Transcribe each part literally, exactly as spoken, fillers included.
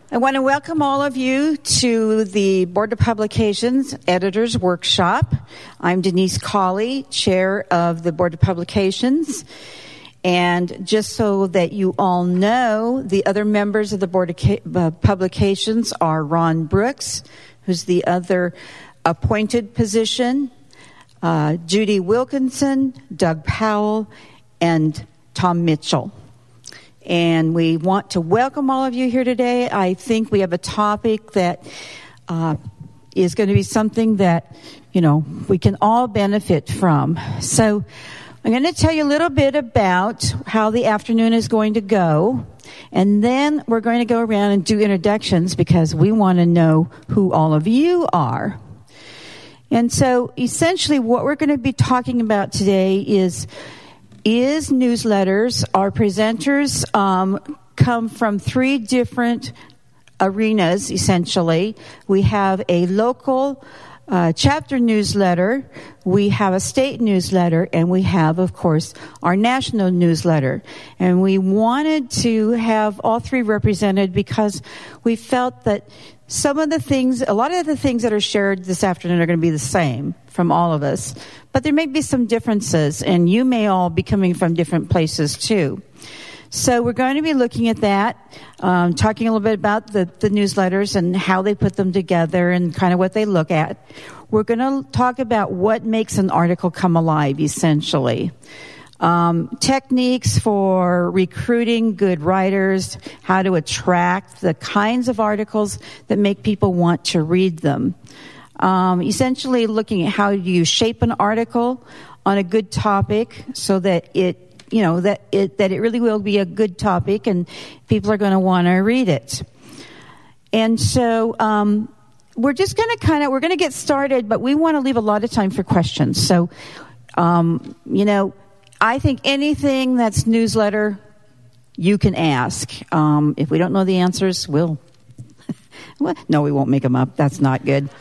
I want to welcome all of you to the Board of Publications Editors Workshop. I'm Denise Cawley, Chair of the Board of Publications. And just so that you all know, the other members of the Board of Publications are Ron Brooks, who's the other appointed position, uh, Judy Wilkinson, Doug Powell, and Tom Mitchell. And we want to welcome all of you here today. I think we have a topic that uh, is going to be something that, you know, we can all benefit from. So I'm going to tell you a little bit about how the afternoon is going to go. And then we're going to go around and do introductions because we want to know who all of you are. And so essentially what we're going to be talking about today is is newsletters. Our presenters um, come from three different arenas, essentially. We have a local uh, chapter newsletter, we have a state newsletter, and we have, of course, our national newsletter. And we wanted to have all three represented because we felt that some of the things, a lot of the things that are shared this afternoon are going to be the same from all of us. But there may be some differences, and you may all be coming from different places too. So we're going to be looking at that, um, talking a little bit about the, the newsletters and how they put them together and kind of what they look at. We're going to talk about what makes an article come alive, essentially. Um, techniques for recruiting good writers, how to attract the kinds of articles that make people want to read them. Um, essentially looking at how you shape an article on a good topic so that it, you know, that it, that it really will be a good topic and people are going to want to read it. And so, um, we're just going to kind of, we're going to get started, but we want to leave a lot of time for questions. So, um, you know, I think anything that's newsletter, you can ask. Um, if we don't know the answers, we'll, well, no, we won't make them up. That's not good.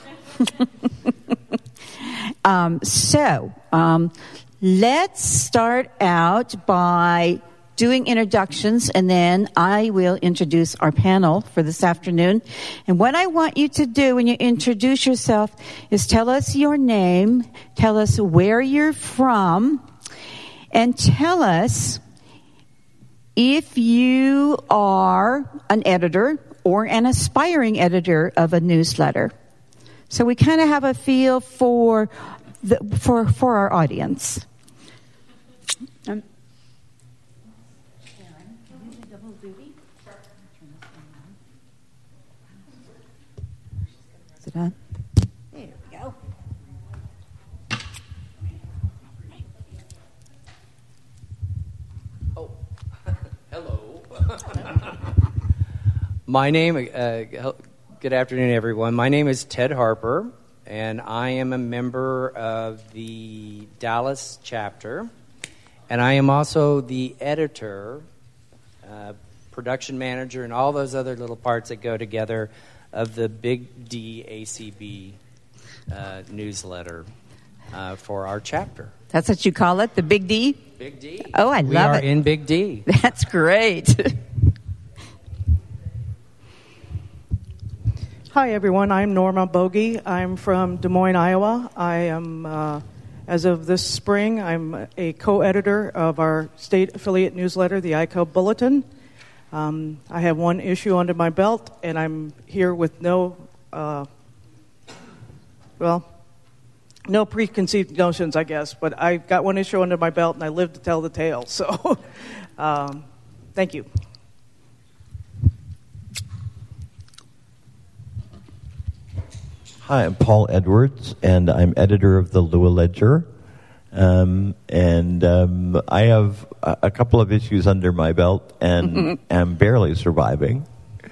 um, so, um, let's start out by doing introductions, and then I will introduce our panel for this afternoon. And what I want you to do when you introduce yourself is tell us your name, tell us where you're from, and tell us if you are an editor or an aspiring editor of a newsletter. So we kind of have a feel for the, for for our audience. Um, Karen, can you do double duty? Sure. Is it on? There we go. Oh, hello. My name, uh, good afternoon, everyone. My name is Ted Harper, and I am a member of the Dallas chapter, and I am also the editor, uh, production manager, and all those other little parts that go together of the Big D A C B uh, newsletter uh, for our chapter. That's what you call it, the Big D? Big D. Oh, I we love it. We are in Big D. That's great. Hi, everyone. I'm Norma Bogie. I'm from Des Moines, Iowa. I am, uh, as of this spring, I'm a co-editor of our state affiliate newsletter, the I C U B Bulletin. Um, I have one issue under my belt, and I'm here with no, uh, well, no preconceived notions, I guess. But I've got one issue under my belt, and I live to tell the tale. So, um, thank you. Hi, I'm Paul Edwards, and I'm editor of the Lua Ledger. Um, and um, I have a, a couple of issues under my belt and am barely surviving.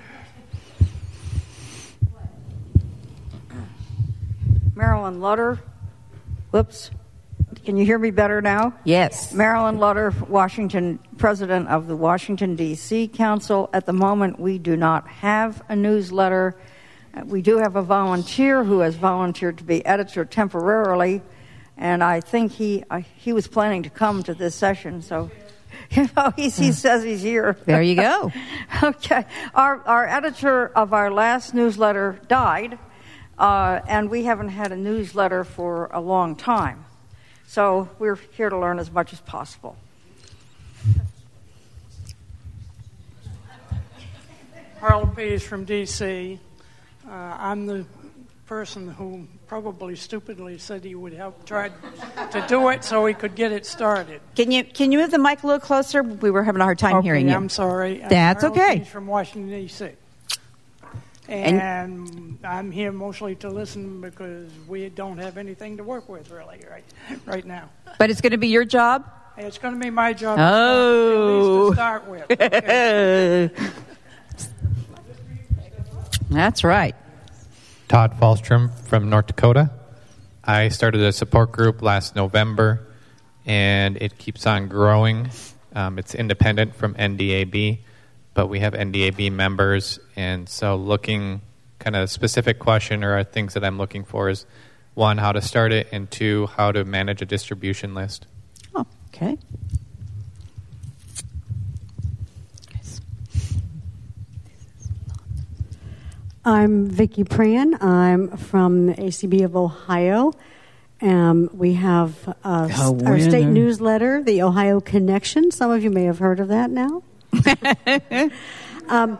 Marilyn Lutter. Whoops. Can you hear me better now? Yes. Marilyn Lutter, Washington, president of the Washington, D C Council. At the moment, we do not have a newsletter. We do have a volunteer who has volunteered to be editor temporarily, and I think he uh, he was planning to come to this session, so You know, he, he says he's here. There you go. Okay. Our, our editor of our last newsletter died, uh, and we haven't had a newsletter for a long time. So we're here to learn as much as possible. Harlan Pease from D C Uh, I'm the person who probably stupidly said he would help try to do it so he could get it started. Can you can you move the mic a little closer? We were having a hard time okay, hearing you. I'm sorry. That's I'm okay. Pease from Washington, D C And, and I'm here mostly to listen because we don't have anything to work with really right right now. But it's going to be your job? It's going to be my job Oh. to start, at least to start with. Okay. That's right. Todd Falstrom from North Dakota. I started a support group last November, and it keeps on growing. Um, it's independent from N D A B, but we have N D A B members, and so looking kind of specific question or things that I'm looking for is, one, how to start it, and two, how to manage a distribution list. Oh, okay. I'm Vicki Pran. I'm from A C B of Ohio. Um, we have uh, Oh, our state winner. newsletter, the Ohio Connection. Some of you may have heard of that now. um,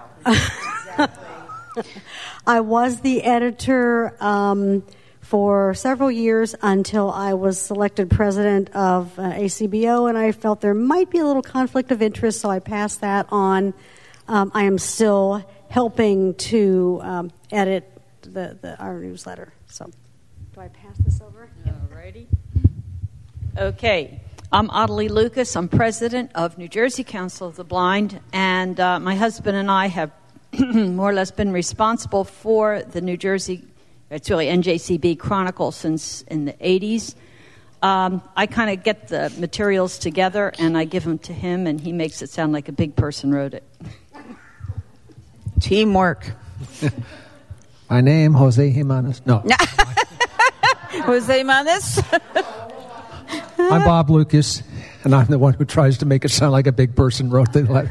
I was the editor um, for several years until I was selected president of uh, A C B O, and I felt there might be a little conflict of interest, so I passed that on. Um, I am still helping to um, edit the, the our newsletter. So, do I pass this over? All righty. Okay. I'm Adelie Lucas. I'm president of New Jersey Council of the Blind, and uh, my husband and I have more or less been responsible for the New Jersey, it's really N J C B Chronicle since in the eighties. Um, I kind of get the materials together, and I give them to him, and he makes it sound like a big person wrote it. Teamwork. My name, Jose Jimenez. No. Jose Manes. I'm Bob Lucas, and I'm the one who tries to make it sound like a big person wrote the letter.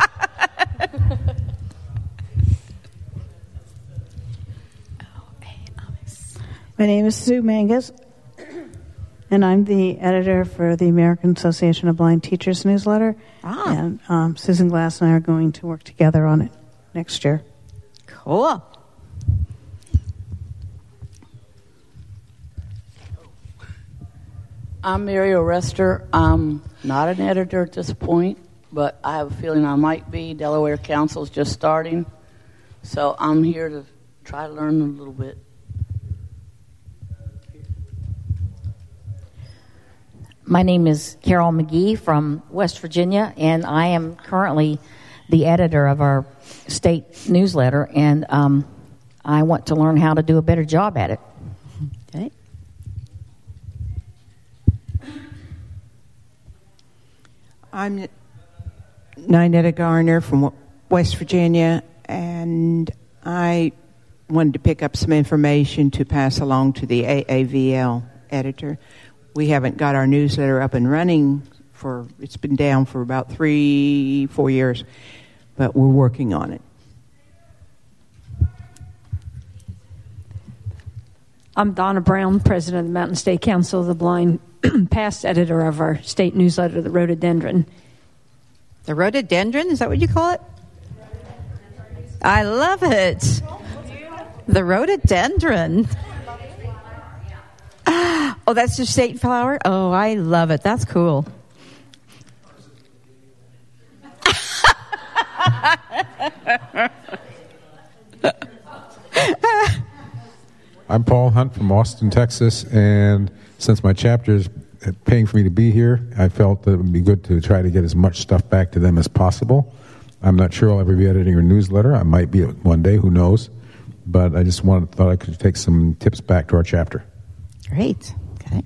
My name is Sue Mangus, and I'm the editor for the American Association of Blind Teachers newsletter. Ah. And um, Susan Glass and I are going to work together on it next year. Cool. I'm Mary Orester. I'm not an editor at this point, but I have a feeling I might be. Delaware Council's just starting, so I'm here to try to learn a little bit. My name is Carol McGee from West Virginia, and I am currently the editor of our state newsletter, and um, I want to learn how to do a better job at it. Okay. I'm Ninetta Garner from West Virginia, and I wanted to pick up some information to pass along to the A A V L editor. We haven't got our newsletter up and running for, it's been down for about three, four years, but we're working on it. I'm Donna Brown, president of the Mountain State Council of the Blind, past editor of our state newsletter, The Rhododendron. The rhododendron? Is that what you call it? I love it. The rhododendron. Oh, that's your state flower? Oh, I love it. That's cool. I'm Paul Hunt from Austin, Texas, and since my chapter is paying for me to be here, I felt that it would be good to try to get as much stuff back to them as possible. I'm not sure I'll ever be editing a newsletter. I might be one day, who knows? But I just wanted, thought I could take some tips back to our chapter. Great. Okay.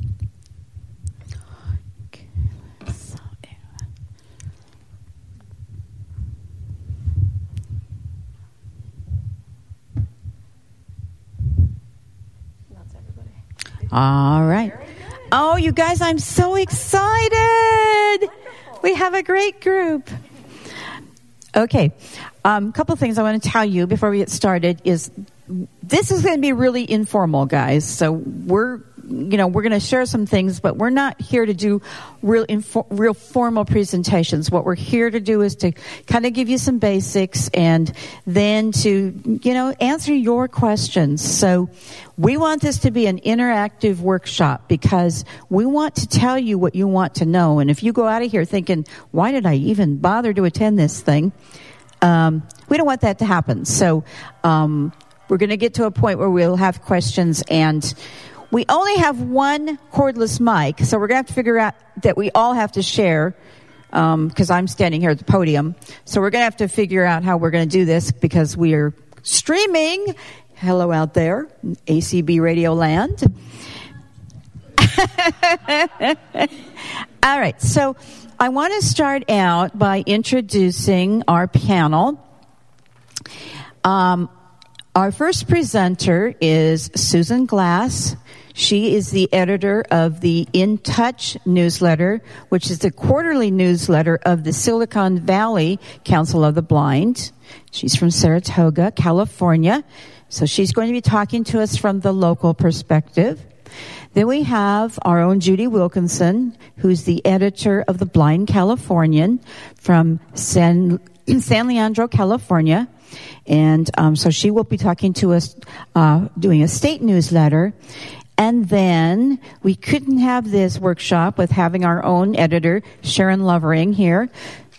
All right. Oh, you guys, I'm so excited. We have a great group. Okay, a um, couple of things I want to tell you before we get started is this is going to be really informal, guys. So we're, you know, we're going to share some things, but we're not here to do real, info, real formal presentations. What we're here to do is to kind of give you some basics and then to, you know, answer your questions. So we want this to be an interactive workshop because we want to tell you what you want to know. And if you go out of here thinking, why did I even bother to attend this thing? Um, we don't want that to happen. So, um, we're going to get to a point where we'll have questions, and we only have one cordless mic, so we're going to have to figure out that we all have to share, because um, I'm standing here at the podium. So we're going to have to figure out how we're going to do this because we are streaming. Hello out there, A C B Radio Land. All right, so I want to start out by introducing our panel. Um, Our first presenter is Susan Glass. She is the editor of the In Touch newsletter, which is the quarterly newsletter of the Silicon Valley Council of the Blind. She's from Saratoga, California. So she's going to be talking to us from the local perspective. Then we have our own Judy Wilkinson, who's the editor of the Blind Californian from San, San Leandro, California. And um, so she will be talking to us, uh, doing a state newsletter. And then we couldn't have this workshop with having our own editor, Sharon Lovering, here.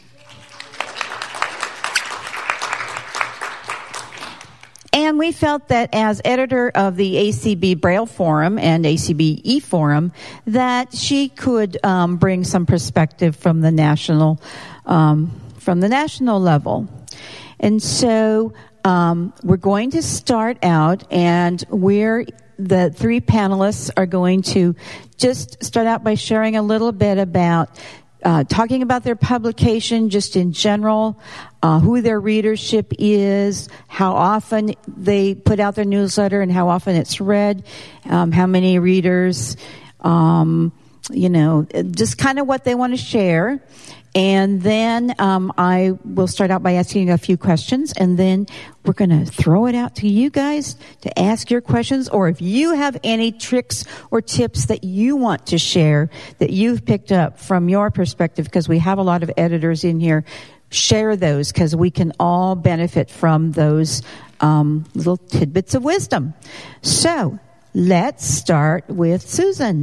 And we felt that as editor of the A C B Braille Forum and A C B E-Forum, that she could um, bring some perspective from the national, um, from the national level. And so um, we're going to start out, and we're the three panelists are going to just start out by sharing a little bit about uh, talking about their publication just in general, uh, who their readership is, how often they put out their newsletter and how often it's read, um, how many readers, um, you know, just kind of what they want to share. And then um, I will start out by asking a few questions, and then we're going to throw it out to you guys to ask your questions, or if you have any tricks or tips that you want to share that you've picked up from your perspective, because we have a lot of editors in here, share those, because we can all benefit from those um, little tidbits of wisdom. So let's start with Susan.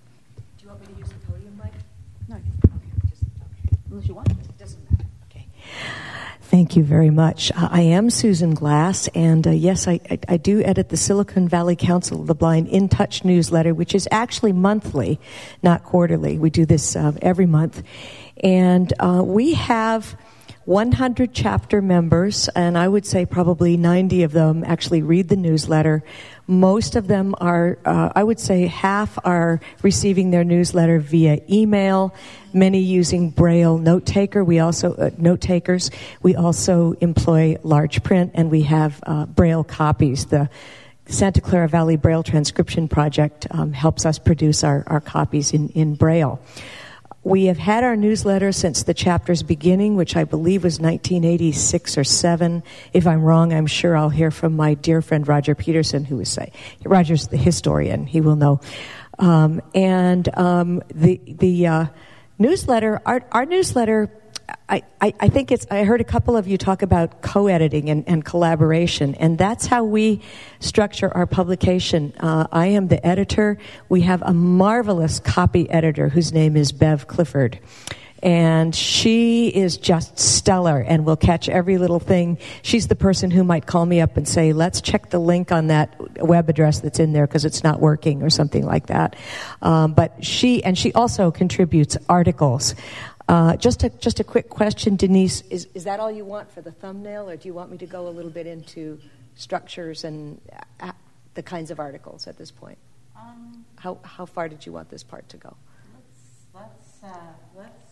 You want. It doesn't matter. Okay. Thank you very much. Uh, I am Susan Glass, and uh, yes, I, I, I do edit the Silicon Valley Council of the Blind In Touch newsletter, which is actually monthly, not quarterly. We do this uh, every month. And uh, we have one hundred chapter members, and I would say probably ninety of them actually read the newsletter. Most of them are, uh, I would say half are receiving their newsletter via email, many using Braille note taker. We also, uh, note takers. We also employ large print, and we have uh, Braille copies. The Santa Clara Valley Braille Transcription Project um, helps us produce our, our copies in, in Braille. We have had our newsletter since the chapter's beginning, which I believe was nineteen eighty-six or seven. If I'm wrong, I'm sure I'll hear from my dear friend Roger Peterson, who is say Roger's the historian. He will know. Um, and um, the the uh, newsletter, our, our newsletter. I, I, I think it's, I heard a couple of you talk about co-editing and, and collaboration, and that's how we structure our publication. Uh, I am the editor. We have a marvelous copy editor whose name is Bev Clifford. And she is just stellar and will catch every little thing. She's the person who might call me up and say, let's check the link on that web address that's in there because it's not working or something like that. Um, but she, and she also contributes articles. Uh, just a just a quick question, Denise. Is is that all you want for the thumbnail, or do you want me to go a little bit into structures and uh, the kinds of articles at this point? Um, how how far did you want this part to go? Let's let's uh, let's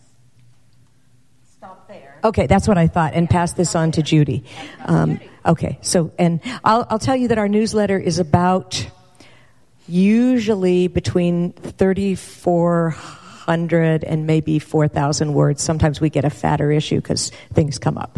stop there. Okay, that's what I thought, and pass this on to Judy. Um, okay, so and I'll I'll tell you that our newsletter is about usually between thirty-four hundred and maybe four thousand words. Sometimes we get a fatter issue because things come up.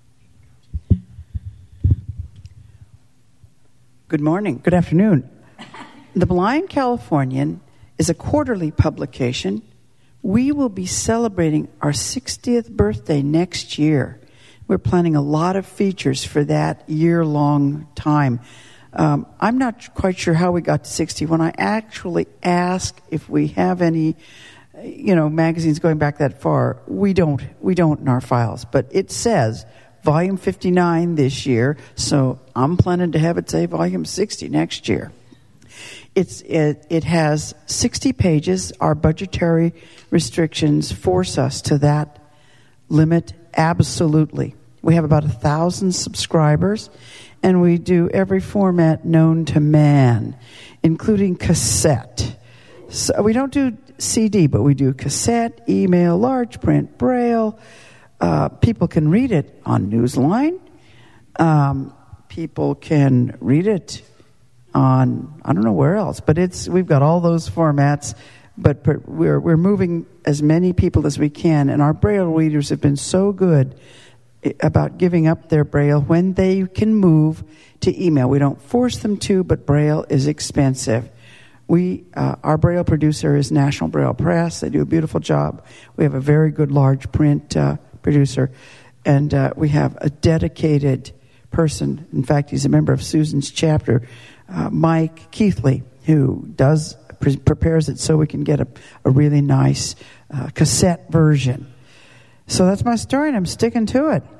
Good morning. Good afternoon. The Blind Californian is a quarterly publication. We will be celebrating our sixtieth birthday next year. We're planning a lot of features for that year-long time. Um, I'm not quite sure how we got to sixty. When I actually ask if we have any, you know, magazines going back that far, we don't. We don't in our files. But it says volume fifty-nine this year, so I'm planning to have it say volume sixty next year. It's it, it has sixty pages. Our budgetary restrictions force us to that limit absolutely. We have about a thousand subscribers, and we do every format known to man, including cassette. So we don't do C D, but we do cassette, email, large print, braille. Uh, people can read it on Newsline. Um, people can read it on, I don't know where else, but it's we've got all those formats. But per, we're we're moving as many people as we can, and our Braille readers have been so good about giving up their Braille when they can move to email. We don't force them to, but Braille is expensive. We, uh, our Braille producer is National Braille Press. They do a beautiful job. We have a very good large print uh, producer, and uh, we have a dedicated person. In fact, he's a member of Susan's chapter, uh, Mike Keithley, who does pre- prepares it so we can get a, a really nice uh, cassette version. So that's my story, and I'm sticking to it.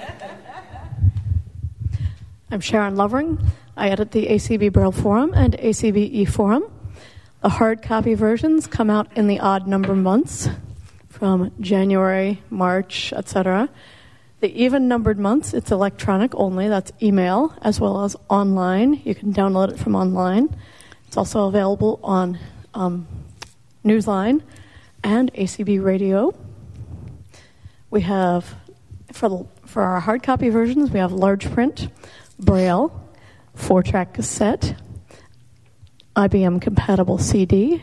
I'm Sharon Lovering. I edit the A C B Braille Forum and A C B E Forum. The hard copy versions come out in the odd number months, from January, March, et cetera. The even numbered months, it's electronic only. That's email, as well as online. You can download it from online. It's also available on um, Newsline and A C B Radio. We have, for, the, for our hard copy versions, we have large print, Braille, four-track cassette, I B M compatible C D,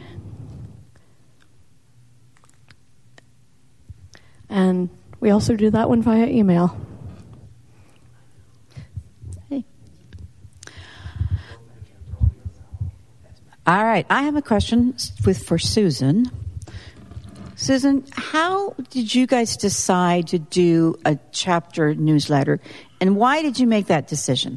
and we also do that one via email. Hey. All right, I have a question with for Susan. Susan, how did you guys decide to do a chapter newsletter, and why did you make that decision?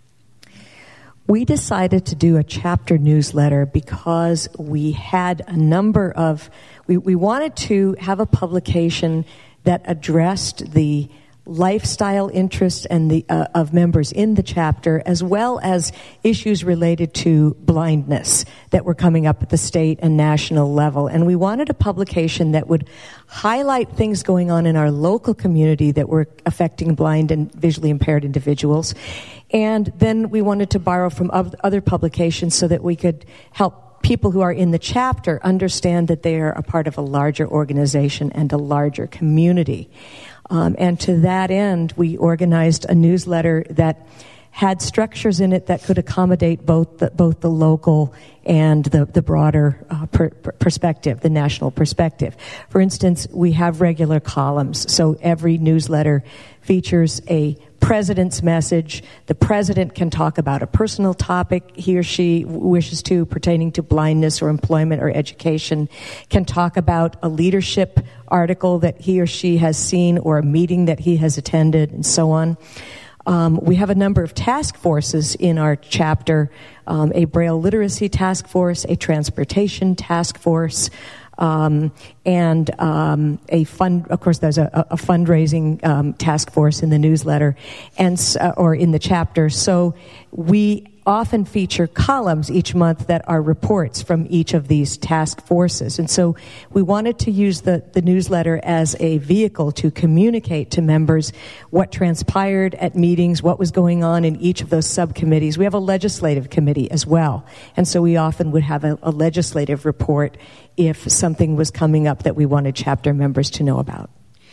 We decided to do a chapter newsletter because we had a number of, we, we wanted to have a publication that addressed the lifestyle interests and the uh, of members in the chapter, as well as issues related to blindness that were coming up at the state and national level. And we wanted a publication that would highlight things going on in our local community that were affecting blind and visually impaired individuals. And then we wanted to borrow from other publications so that we could help people who are in the chapter understand that they are a part of a larger organization and a larger community. Um, and to that end, we organized a newsletter that had structures in it that could accommodate both the, both the local and the, the broader uh, per, per perspective, the national perspective. For instance, we have regular columns, so every newsletter features a president's message. The president can talk about a personal topic he or she wishes to pertaining to blindness or employment or education, can talk about a leadership article that he or she has seen or a meeting that he has attended, and so on. Um, we have a number of task forces in our chapter, um, a Braille literacy task force, a transportation task force, Um, and um, a fund. Of course, there's a, a fundraising um, task force in the newsletter, and uh, or in the chapter. So we often feature columns each month that are reports from each of these task forces. And so we wanted to use the, the newsletter as a vehicle to communicate to members what transpired at meetings, what was going on in each of those subcommittees. We have a legislative committee as well. And so we often would have a, a legislative report if something was coming up that we wanted chapter members to know about.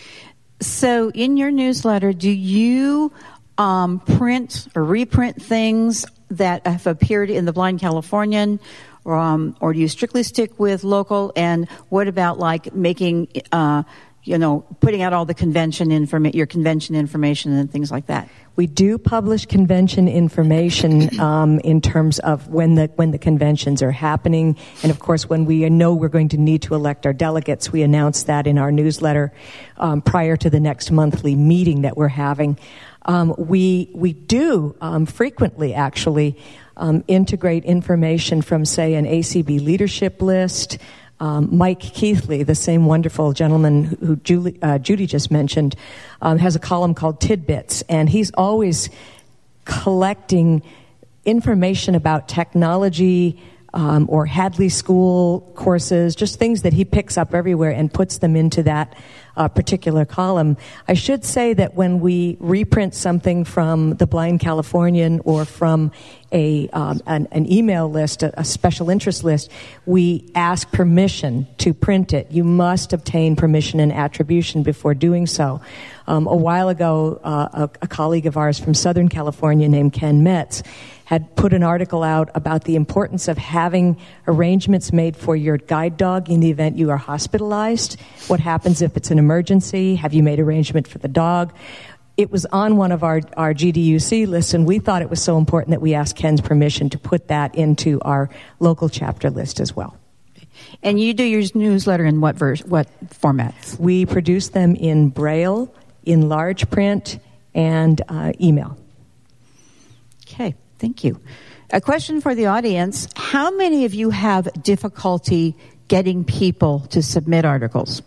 So in your newsletter, do you um, print or reprint things that have appeared in the Blind Californian, or, um, or do you strictly stick with local? And what about like making, uh, you know, putting out all the convention informa- your convention information and things like that? We do publish convention information um, in terms of when the when the conventions are happening, and of course, when we know we're going to need to elect our delegates, we announce that in our newsletter um, prior to the next monthly meeting that we're having. Um, we we do um, frequently actually um, integrate information from, say, an A C B leadership list. Um, Mike Keithley, the same wonderful gentleman who Julie, uh, Judy just mentioned, um, has a column called Tidbits, and he's always collecting information about technology um, or Hadley School courses, just things that he picks up everywhere and puts them into that uh, particular column. I should say that when we reprint something from the Blind Californian or from a um, an, an email list, a, a special interest list, we ask permission to print it. You must obtain permission and attribution before doing so. Um, a while ago, uh, a, a colleague of ours from Southern California named Ken Metz had put an article out about the importance of having arrangements made for your guide dog in the event you are hospitalized. What happens if it's an emergency? Have you made arrangement for the dog? It was on one of our, our G D U C lists, and we thought it was so important that we asked Ken's permission to put that into our local chapter list as well. And you do your newsletter in what vers- what formats? We produce them in Braille, in large print, and uh, email. Okay, thank you. A question for the audience. How many of you have difficulty getting people to submit articles?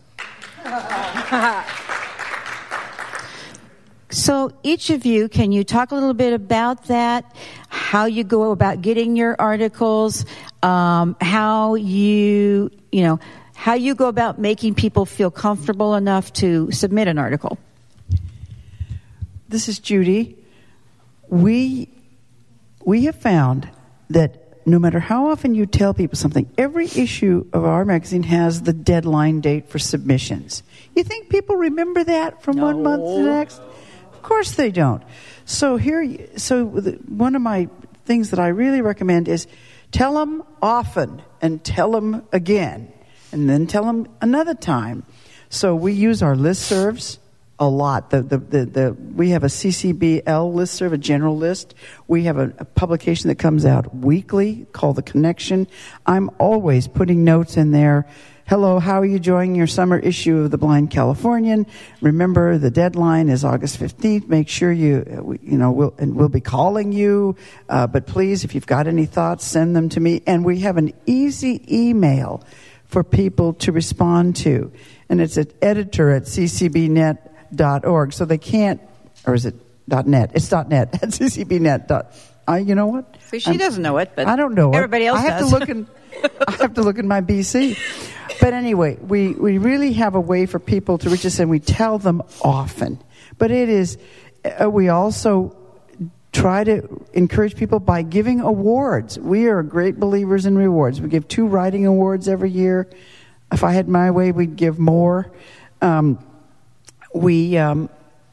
So each of you, can you talk a little bit about that, how you go about getting your articles, um, how you, you know, how you go about making people feel comfortable enough to submit an article? This is Judy. We, we have found that no matter how often you tell people something, every issue of our magazine has the deadline date for submissions. You think people remember that from no. one month to the next? Of course they don't. So here, so the, one of my things that I really recommend is tell them often and tell them again, and then tell them another time. So we use our listservs a lot. The, the, the, the, we have a C C B L listserv, a general list. We have a, a publication that comes out weekly called The Connection. I'm always putting notes in there. Hello, how are you enjoying your summer issue of the Blind Californian? Remember, the deadline is August fifteenth. Make sure you, you know, we'll, and we'll be calling you. Uh, but please, if you've got any thoughts, send them to me. And we have an easy email for people to respond to. And it's at editor at c c b net dot org. So they can't, or is it .net? It's .net at c c b net. I, you know what? See, she I'm, doesn't know it, but I don't know everybody it. else I have does. to look in, I have to look in my B C. But anyway, we, we really have a way for people to reach us, and we tell them often. But it is, uh, we also try to encourage people by giving awards. We are great believers in rewards. We give two writing awards every year. If I had my way, we'd give more. Um, we um,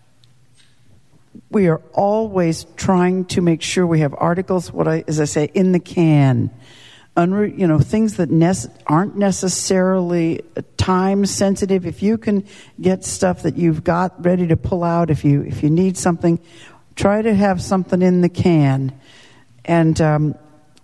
we are always trying to make sure we have articles, what I, as I say, in the can. Unre- you know, things that ne- aren't necessarily time sensitive. If you can get stuff that you've got ready to pull out, if you if you need something, try to have something in the can. And um,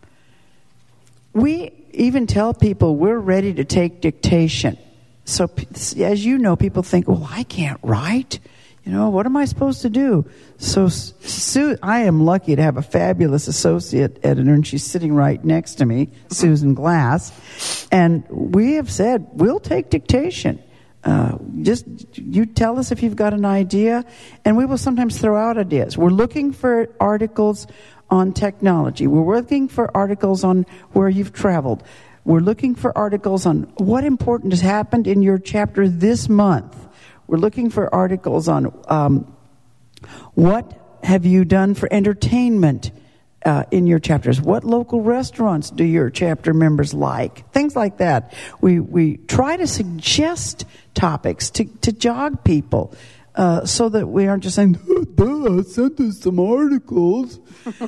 we even tell people we're ready to take dictation. So as you know, people think, well, I can't write. You know, what am I supposed to do? So Sue, I am lucky to have a fabulous associate editor, and she's sitting right next to me, Susan Glass. And we have said, we'll take dictation. Uh, just you tell us if you've got an idea, and we will sometimes throw out ideas. We're looking for articles on technology. We're looking for articles on where you've traveled. We're looking for articles on what important has happened in your chapter this month. We're looking for articles on um, what have you done for entertainment uh, in your chapters. What local restaurants do your chapter members like? Things like that. We we try to suggest topics to, to jog people. uh, so that we aren't just saying, oh, duh, send us some articles.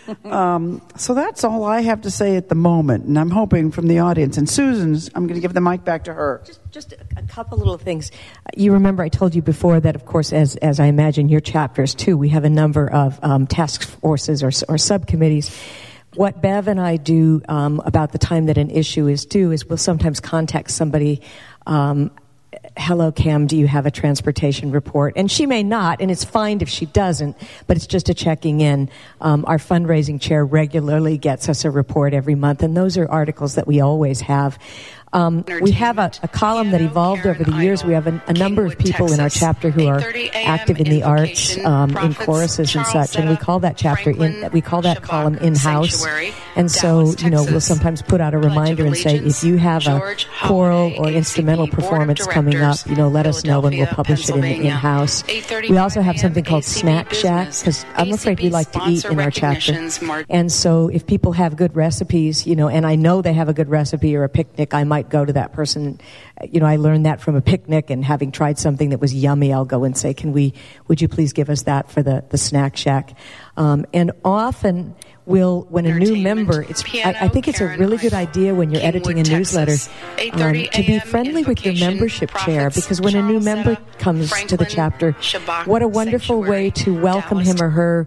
um, so that's all I have to say at the moment, and I'm hoping from the audience. And Susan's, I'm going to give the mic back to her. Just, just a, a couple little things. You remember I told you before that, of course, as as I imagine your chapters too, we have a number of um, task forces or, or subcommittees. What Bev and I do um, about the time that an issue is due is we'll sometimes contact somebody. Um, Hello, Cam, do you have a transportation report? And she may not, and it's fine if she doesn't, but it's just a checking in. Um, our fundraising chair regularly gets us a report every month, and those are articles that we always have. Um, we have a, a column that evolved over the years. We have a, a number of people in our chapter who are active in the arts, um, in choruses and such, and we call that chapter in. We call that column in-house. And so, you know, we'll sometimes put out a reminder and say, if you have a choral or instrumental performance coming up, you know, let us know and we'll publish it in the in-house. We also have something called Snack Shack, because I'm afraid we like to eat in our chapter. And so, if people have good recipes, you know, and I know they have a good recipe or a picnic, I might go to that person. You know, I learned that from a picnic, and having tried something that was yummy, I'll go and say, can we, would you please give us that for the, the Snack Shack? Um, and often will, when a new member, it's, I, I think it's a really good idea when you're editing a newsletter um, to be friendly with your membership chair, because when a new member comes to the chapter, what a wonderful way to welcome him or her.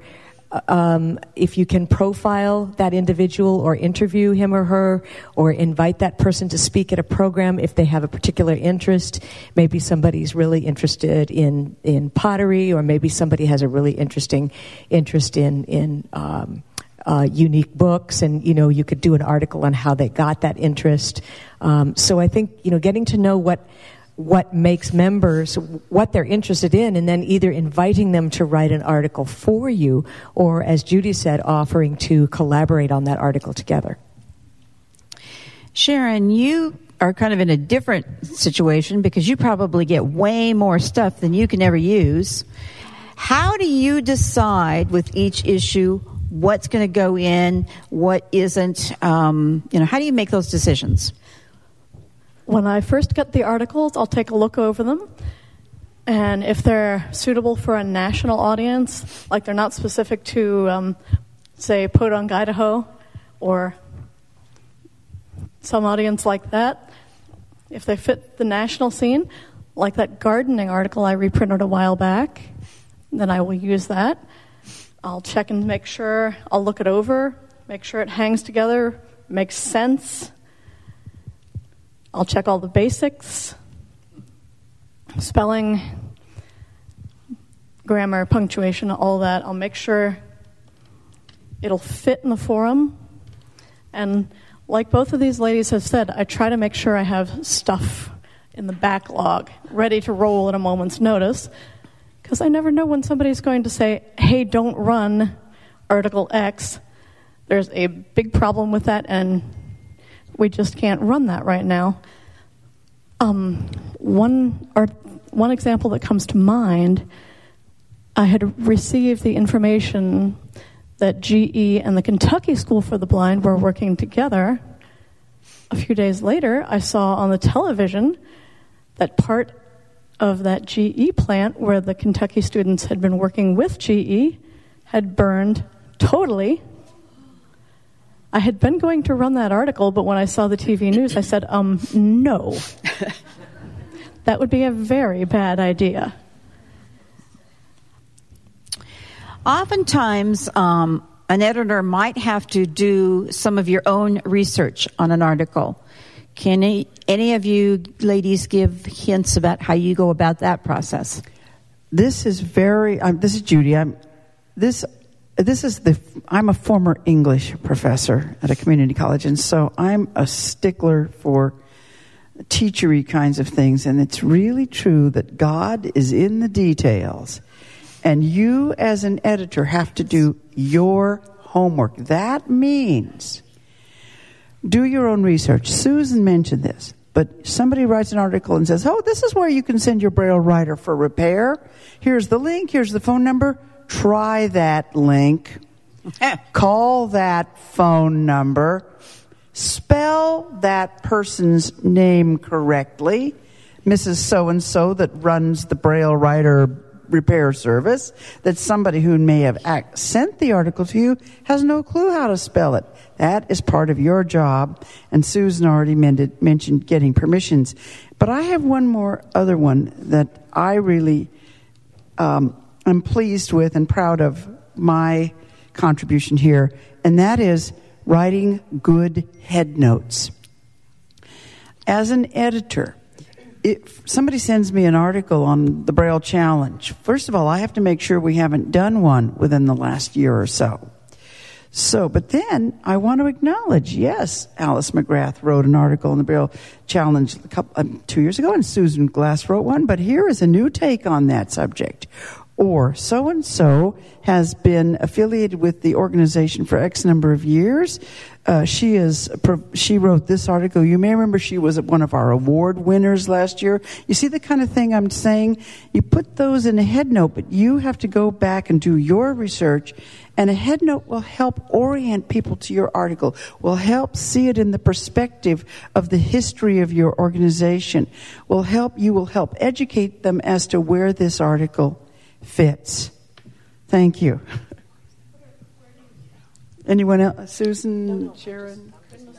Um, if you can profile that individual or interview him or her, or invite that person to speak at a program if they have a particular interest. Maybe somebody's really interested in, in pottery, or maybe somebody has a really interesting interest in, in um, uh, unique books, and, you know, you could do an article on how they got that interest. Um, so I think, you know, getting to know what what makes members, what they're interested in, and then either inviting them to write an article for you, or, as Judy said, offering to collaborate on that article together. Sharon, you are kind of in a different situation because you probably get way more stuff than you can ever use. How do you decide with each issue what's going to go in, what isn't? Um, you know, how do you make those decisions? When I first get the articles, I'll take a look over them. And if they're suitable for a national audience, like they're not specific to, um, say, Podunk, Idaho, or some audience like that, if they fit the national scene, like that gardening article I reprinted a while back, then I will use that. I'll check and make sure, I'll look it over, make sure it hangs together, makes sense. I'll check all the basics, spelling, grammar, punctuation, all that. I'll make sure it'll fit in the forum. And like both of these ladies have said, I try to make sure I have stuff in the backlog ready to roll at a moment's notice, because I never know when somebody's going to say, hey, don't run Article X. There's a big problem with that, and we just can't run that right now. Um, one or one example that comes to mind, I had received the information that G E and the Kentucky School for the Blind were working together. A few days later, I saw on the television that part of that G E plant where the Kentucky students had been working with G E had burned totally. I had been going to run that article, but when I saw the T V news, I said, um, no. That would be a very bad idea. Oftentimes, um, an editor might have to do some of your own research on an article. Can any, any of you ladies give hints about how you go about that process? This is very, um, this is Judy. I'm, this This is the, I'm a former English professor at a community college, and so I'm a stickler for teachery kinds of things, and it's really true that God is in the details, and you as an editor have to do your homework. That means do your own research. Susan mentioned this, but somebody writes an article and says, oh, this is where you can send your Braille writer for repair. Here's the link, here's the phone number. Try that link, call that phone number, spell that person's name correctly. Missus So-and-so that runs the Braille Writer repair service, that somebody who may have act, sent the article to you has no clue how to spell it. That is part of your job, and Susan already mended, mentioned getting permissions. But I have one more other one that I really um, am pleased with and proud of my contribution here, and that is writing good head notes. As an editor, if somebody sends me an article on the Braille Challenge, first of all, I have to make sure we haven't done one within the last year or so. So, but then I want to acknowledge, yes, Alice McGrath wrote an article in the Braille Challenge a couple, um, two years ago, and Susan Glass wrote one, but here is a new take on that subject. Or so-and-so has been affiliated with the organization for X number of years. Uh, she is. She wrote this article. You may remember she was one of our award winners last year. You see the kind of thing I'm saying? You put those in a head note, but you have to go back and do your research, and a head note will help orient people to your article, will help see it in the perspective of the history of your organization, will help you will help educate them as to where this article fits. Thank you. Anyone else? Susan, Sharon?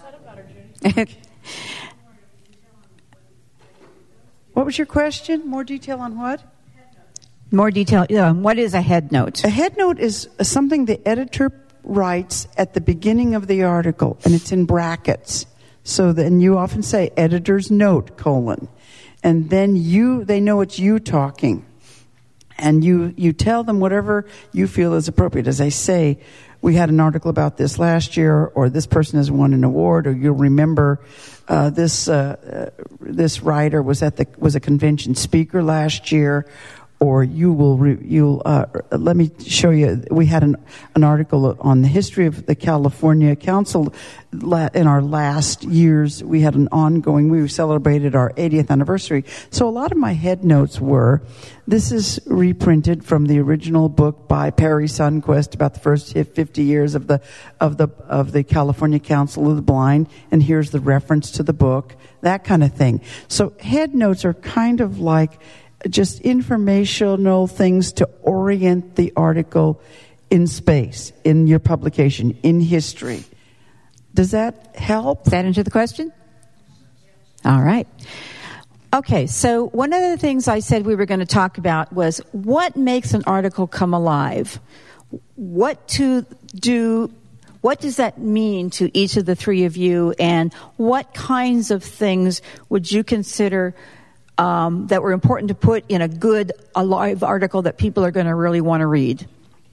What was your question? More detail on what? More detail. Yeah, what is a head note? A head note is something the editor writes at the beginning of the article, and it's in brackets. So then you often say editor's note, colon. And then you, they know it's you talking. And you, you tell them whatever you feel is appropriate. As I say, we had an article about this last year, or this person has won an award, or you'll remember uh, this uh, uh, this writer was at the was a convention speaker last year, or you will re, you'll uh, let me show you. We had an an article on the history of the California Council in our last years. We had an ongoing. We celebrated our eightieth anniversary. So a lot of my head notes were. This is reprinted from the original book by Perry Sundquist about the first fifty years of the of the of the California Council of the Blind, and here's the reference to the book, that kind of thing. So head notes are kind of like just informational things to orient the article in space, in your publication, in history. Does that help? Does that answer the question? All right. Okay, so one of the things I said we were going to talk about was what makes an article come alive? What to do, what does that mean to each of the three of you, and what kinds of things would you consider um, that were important to put in a good, alive article that people are going to really want to read?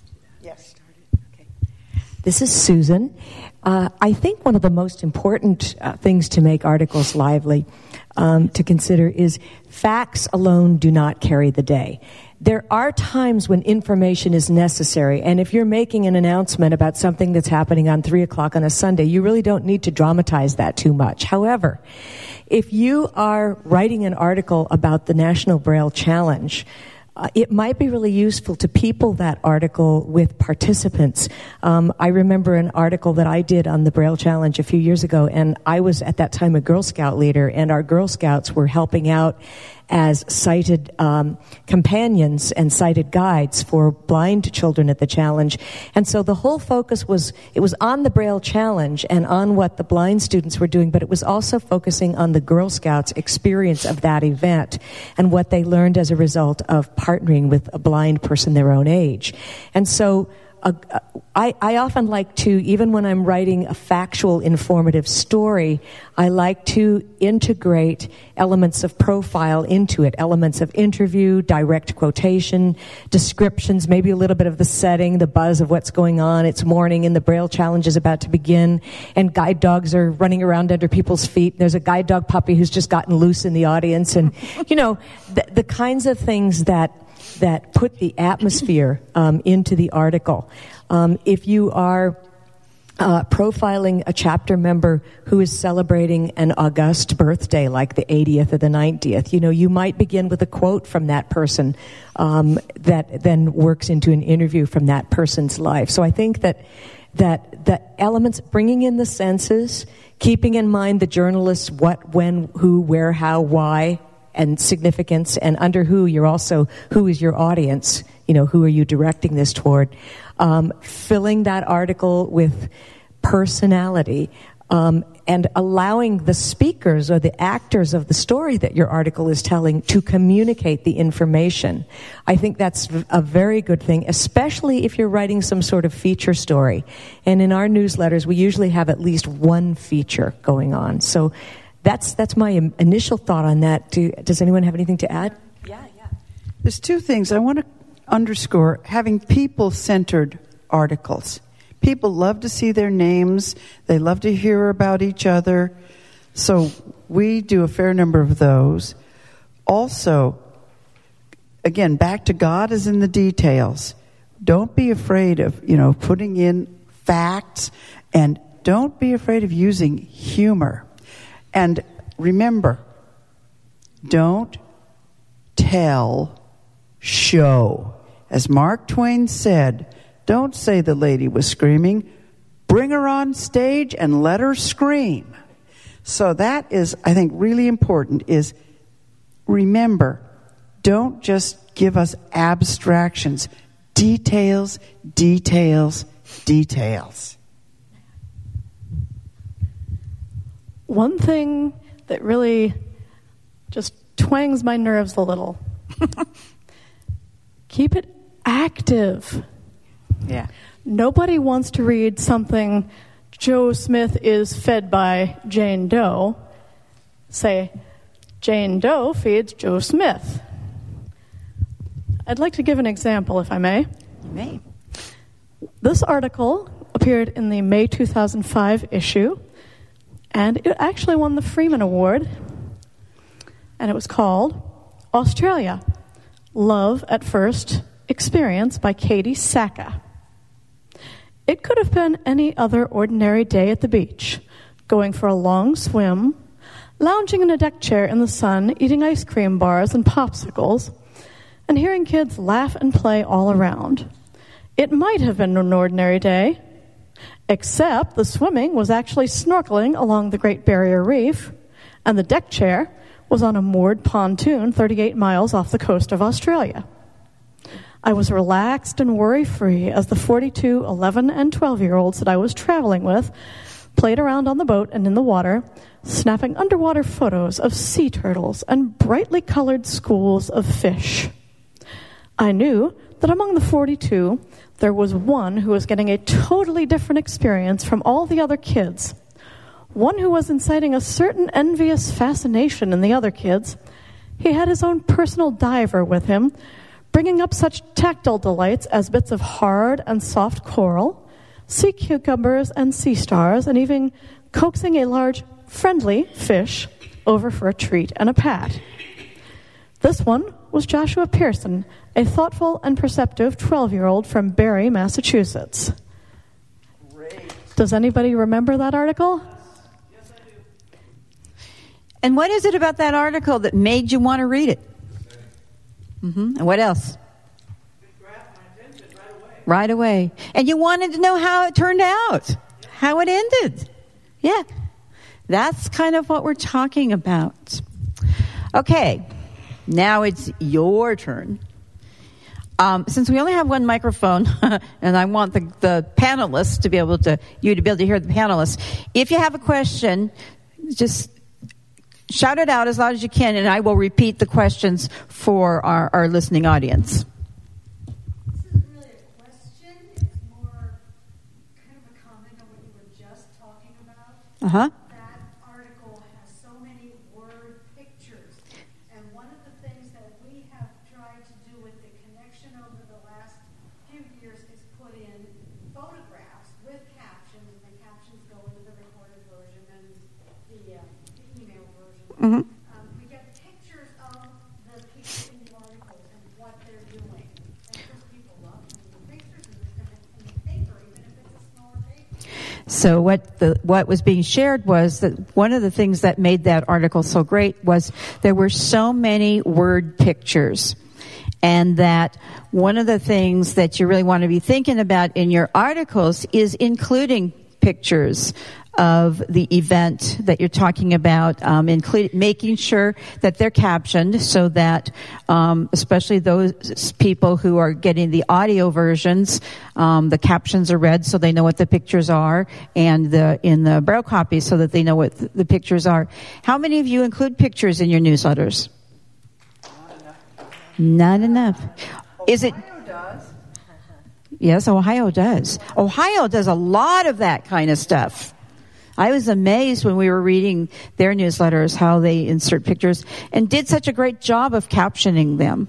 Yes. Okay. This is Susan. Uh, I think one of the most important uh, things to make articles lively Um, to consider is facts alone do not carry the day. There are times when information is necessary, and if you're making an announcement about something that's happening on three o'clock on a Sunday, you really don't need to dramatize that too much. However, if you are writing an article about the National Braille Challenge, Uh, it might be really useful to people that article with participants. Um, I remember an article that I did on the Braille Challenge a few years ago, and I was at that time a Girl Scout leader, and our Girl Scouts were helping out as sighted um, companions and sighted guides for blind children at the challenge. And so the whole focus was, it was on the Braille Challenge and on what the blind students were doing, but it was also focusing on the Girl Scouts' experience of that event and what they learned as a result of partnering with a blind person their own age. And so Uh, I, I often like to, even when I'm writing a factual, informative story, I like to integrate elements of profile into it, elements of interview, direct quotation, descriptions, maybe a little bit of the setting, the buzz of what's going on. It's morning and the Braille Challenge is about to begin, and guide dogs are running around under people's feet. There's a guide dog puppy who's just gotten loose in the audience, and, you know, the, the kinds of things that that put the atmosphere um, into the article. Um, if you are uh, profiling a chapter member who is celebrating an august birthday, like the eightieth or the ninetieth, you know, you might begin with a quote from that person um, that then works into an interview from that person's life. So I think that that the elements, bringing in the senses, keeping in mind the journalist's what, when, who, where, how, why, and significance, and under who you're also, who is your audience? You know, who are you directing this toward? Um, filling that article with personality, um, and allowing the speakers or the actors of the story that your article is telling to communicate the information. I think that's a very good thing, especially if you're writing some sort of feature story. And in our newsletters, we usually have at least one feature going on. So that's that's my initial thought on that. Do, does anyone have anything to add? Yeah, yeah. There's two things I want to underscore. Having people-centered articles. People love to see their names. They love to hear about each other. So we do a fair number of those. Also, again, back to God is in the details. Don't be afraid of, you know, putting in facts, and don't be afraid of using humor. And remember, don't tell, show. As Mark Twain said, don't say the lady was screaming. Bring her on stage and let her scream. So that is, I think, really important, is remember, don't just give us abstractions. Details, details, details. One thing that really just twangs my nerves a little. Keep it active. Yeah. Nobody wants to read something, Joe Smith is fed by Jane Doe. Say, Jane Doe feeds Joe Smith. I'd like to give an example, if I may. You may. This article appeared in the May two thousand five issue, and it actually won the Freeman Award, and it was called Australia, Love at First Experience by Katie Sacca. It could have been any other ordinary day at the beach, going for a long swim, lounging in a deck chair in the sun, eating ice cream bars and popsicles, and hearing kids laugh and play all around. It might have been an ordinary day, except the swimming was actually snorkeling along the Great Barrier Reef, and the deck chair was on a moored pontoon thirty-eight miles off the coast of Australia. I was relaxed and worry-free as the forty-two, eleven, and twelve-year-olds that I was traveling with played around on the boat and in the water, snapping underwater photos of sea turtles and brightly colored schools of fish. I knew that among the forty-two, there was one who was getting a totally different experience from all the other kids. One who was inciting a certain envious fascination in the other kids. He had his own personal diver with him, bringing up such tactile delights as bits of hard and soft coral, sea cucumbers and sea stars, and even coaxing a large, friendly fish over for a treat and a pat. This one was Joshua Pearson, a thoughtful and perceptive twelve-year-old from Barre, Massachusetts. Great. Does anybody remember that article? Yes, I do. And what is it about that article that made you want to read it? Mm-hmm. And what else? It grabbed my attention right away. Right away. And you wanted to know how it turned out, how it ended. Yeah. That's kind of what we're talking about. Okay. Now it's your turn. Um, since we only have one microphone, and I want the, the panelists to be able to, you to be able to hear the panelists, if you have a question, just shout it out as loud as you can, and I will repeat the questions for our, our listening audience. This isn't really a question. It's more kind of a comment on what you were just talking about. Uh-huh. That article has so many word pictures. And one of the things that we have tried to do with the connection over the last few years is put in photographs with captions, and the captions go into the recorded version and the, uh, the email version. Mm-hmm. Um, we get pictures of the people in the articles and what they're doing. And because people love the pictures in the, in the paper, even if it's a smaller paper. So what the what was being shared was that one of the things that made that article so great was there were so many word pictures. And that one of the things that you really want to be thinking about in your articles is including pictures of the event that you're talking about, um, including making sure that they're captioned so that, um, especially those people who are getting the audio versions, um, the captions are read so they know what the pictures are, and the in the Braille copy so that they know what the pictures are. How many of you include pictures in your newsletters? Not enough. Is it? Ohio does. Yes, Ohio does. Ohio does a lot of that kind of stuff. I was amazed when we were reading their newsletters how they insert pictures and did such a great job of captioning them.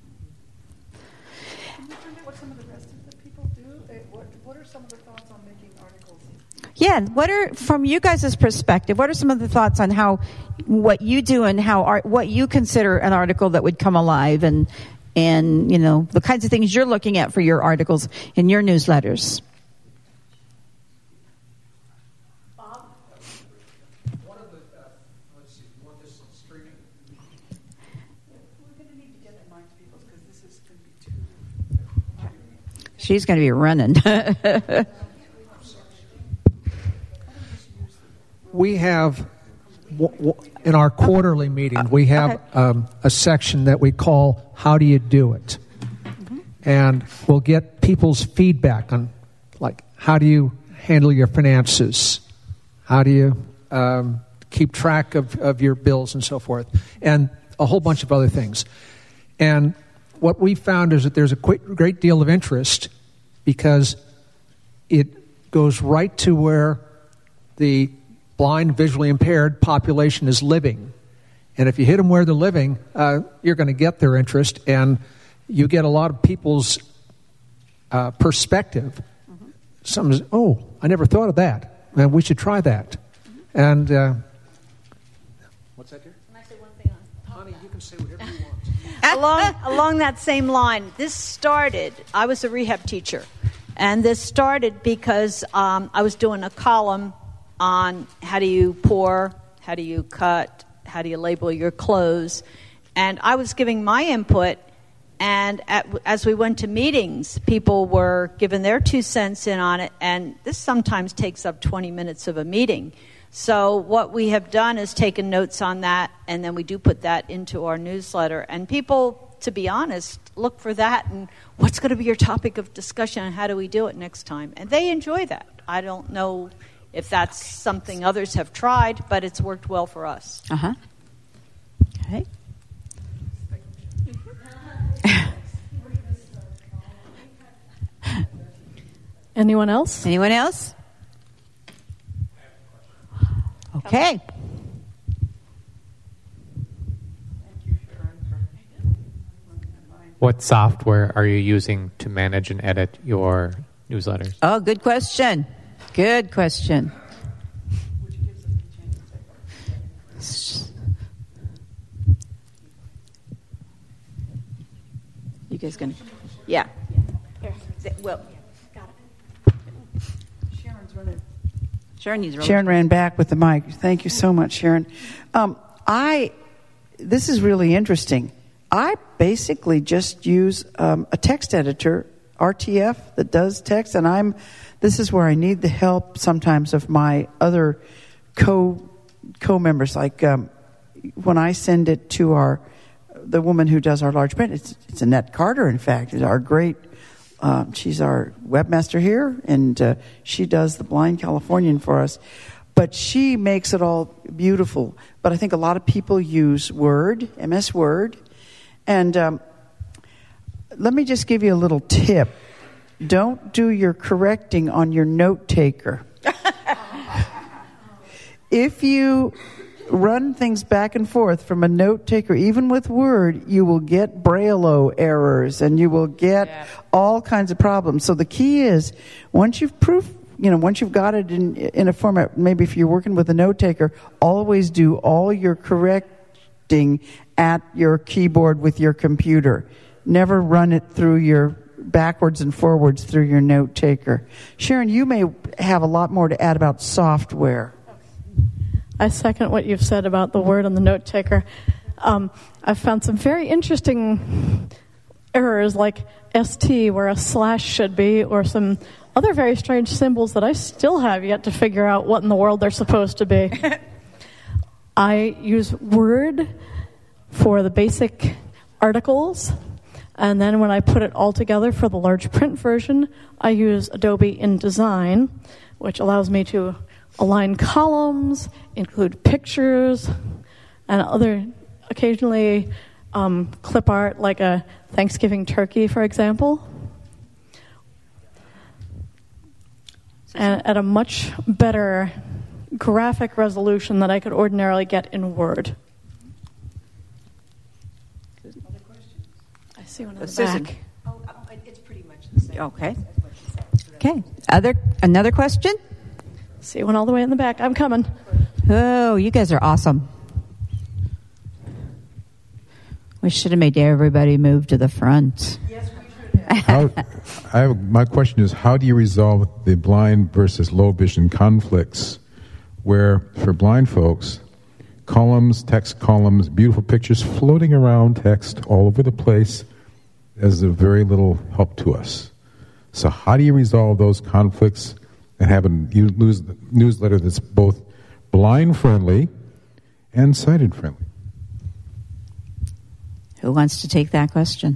What some of the rest of the people do? What, what are some of the thoughts on making articles? Yeah, what are, from you guys' perspective, what are some of the thoughts on how, what you do and how, art, what you consider an article that would come alive, and, and, you know, the kinds of things you're looking at for your articles in your newsletters? Bob? One of the, uh, let's see, you want this streaming? We're going to need to get the mics, people, because this is going to be too... She's going to be running. We have, in our quarterly meeting, we have um, a section that we call How Do You Do It? Mm-hmm. And we'll get people's feedback on, like, how do you handle your finances? How do you um, keep track of, of your bills and so forth? And a whole bunch of other things. And what we found is that there's a great deal of interest because it goes right to where the blind, visually impaired population is living. And if you hit them where they're living, uh, you're going to get their interest, and you get a lot of people's uh, perspective. Mm-hmm. Some, oh, I never thought of that. And we should try that. Mm-hmm. And uh, what's that, dear? Can I say one thing on Honey, you can say whatever you want. along, along that same line, this started, I was a rehab teacher, and this started because um, I was doing a column on how do you pour, how do you cut, how do you label your clothes. And I was giving my input, and at, as we went to meetings, people were giving their two cents in on it, and this sometimes takes up twenty minutes of a meeting. So what we have done is taken notes on that, and then we do put that into our newsletter. And people, to be honest, look for that and what's going to be your topic of discussion and how do we do it next time. And they enjoy that. I don't know if that's something others have tried, but it's worked well for us. Uh-huh. Okay. Anyone else? Anyone else? Okay. What software are you using to manage and edit your newsletters? Oh, good question. Good question. You guys gonna? Yeah. Well, Sharon's running. Sharon needs. Sharon ran back with the mic. Thank you so much, Sharon. Um, I. This is really interesting. I basically just use um, a text editor, R T F, that does text, and I'm. This is where I need the help sometimes of my other co co members. Like um, when I send it to our the woman who does our large print, it's, it's Annette Carter. In fact, is our great. Um, she's our webmaster here, and uh, she does the Blind Californian for us. But she makes it all beautiful. But I think a lot of people use Word, M S Word. And um, let me just give you a little tip. Don't do your correcting on your note taker. If you run things back and forth from a note taker, even with Word, you will get Braille errors and you will get yeah. all kinds of problems. So the key is, once you've proof, you know, once you've got it in in a format, maybe if you're working with a note taker, always do all your correcting at your keyboard with your computer. Never run it through your backwards and forwards through your note taker. Sharon, you may have a lot more to add about software. I second what you've said about the Word on the note taker. Um, I've found some very interesting errors like S T where a slash should be, or some other very strange symbols that I still have yet to figure out what in the world they're supposed to be. I use Word for the basic articles, and then when I put it all together for the large print version, I use Adobe InDesign, which allows me to align columns, include pictures, and other, occasionally um, clip art like a Thanksgiving turkey, for example. And at a much better graphic resolution than I could ordinarily get in Word. I see one in the Susan. back. Oh, it's pretty much the same. Okay. Okay. Other another question? See one all the way in the back. I'm coming. Oh, you guys are awesome. We should have made everybody move to the front. How, I have, my question is, how do you resolve the blind versus low vision conflicts where, for blind folks, columns, text columns, beautiful pictures floating around text all over the place is of very little help to us? So how do you resolve those conflicts and have a news, newsletter that's both blind-friendly and sighted-friendly? Who wants to take that question?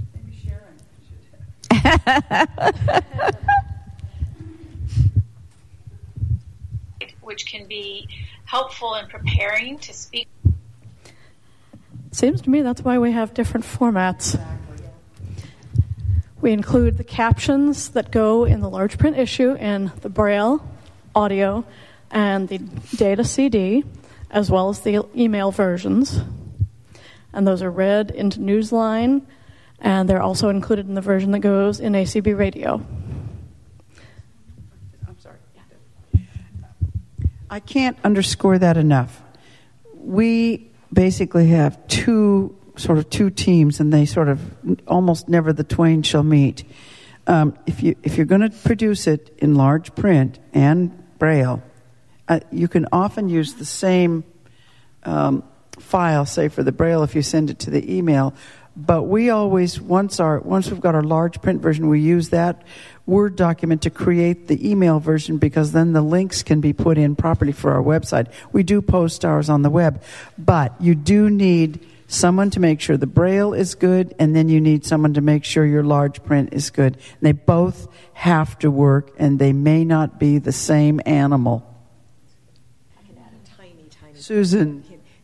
Which can be helpful in preparing to speak. Seems to me that's why we have different formats. We include the captions that go in the large print issue in the Braille, audio, and the data C D, as well as the email versions. And those are read into Newsline, and they're also included in the version that goes in A C B Radio. I'm sorry. I can't underscore that enough. We basically have two sort of two teams, and they sort of almost never the twain shall meet. Um, if you if you're going to produce it in large print and Braille, uh, you can often use the same um, file, say for the Braille, if you send it to the email. But we always, once our once we've got our large print version, we use that Word document to create the email version, because then the links can be put in properly for our website. We do post ours on the web, but you do need someone to make sure the Braille is good, and then you need someone to make sure your large print is good. And they both have to work, and they may not be the same animal. I can add a tiny, tiny... Susan.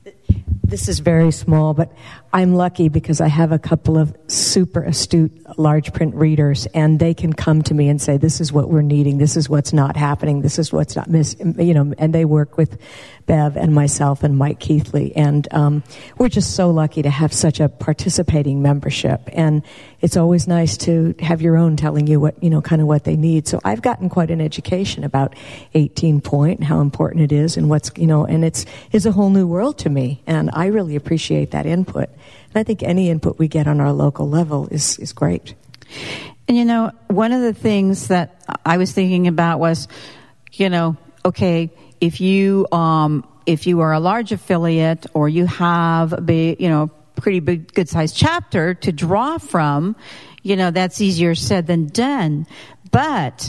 This is very small, but I'm lucky because I have a couple of super astute large print readers, and they can come to me and say, this is what we're needing, this is what's not happening, this is what's not miss, you know, and they work with Bev and myself and Mike Keithley, and um, we're just so lucky to have such a participating membership, and it's always nice to have your own telling you what, you know, kind of what they need. So I've gotten quite an education about eighteen point and how important it is, and what's, you know, and it's is a whole new world to me, and I really appreciate that input. And I think any input we get on our local level is, is great. And, you know, one of the things that I was thinking about was, you know, okay, if you um, if you are a large affiliate or you have a big, you know, pretty big, good-sized chapter to draw from, you know, that's easier said than done. But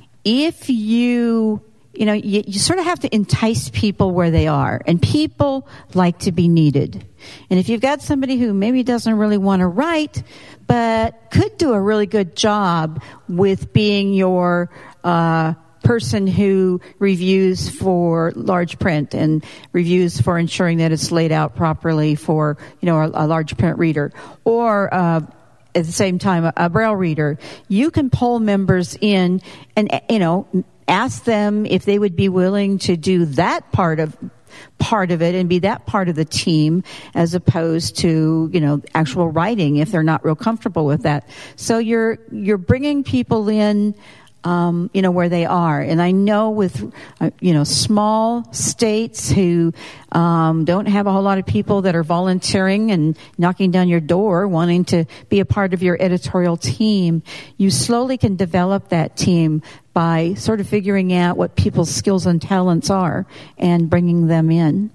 if you... You know, you, you sort of have to entice people where they are, and people like to be needed. And if you've got somebody who maybe doesn't really want to write, but could do a really good job with being your uh, person who reviews for large print and reviews for ensuring that it's laid out properly for, you know, a, a large print reader, or uh, at the same time a, a Braille reader, you can pull members in and, you know, ask them if they would be willing to do that part of part of it and be that part of the team, as opposed to, you know, actual writing if they're not real comfortable with that. So you're you're bringing people in, um, you know, where they are. And I know with, uh, you know, small states who um, don't have a whole lot of people that are volunteering and knocking down your door wanting to be a part of your editorial team, you slowly can develop that team by sort of figuring out what people's skills and talents are and bringing them in.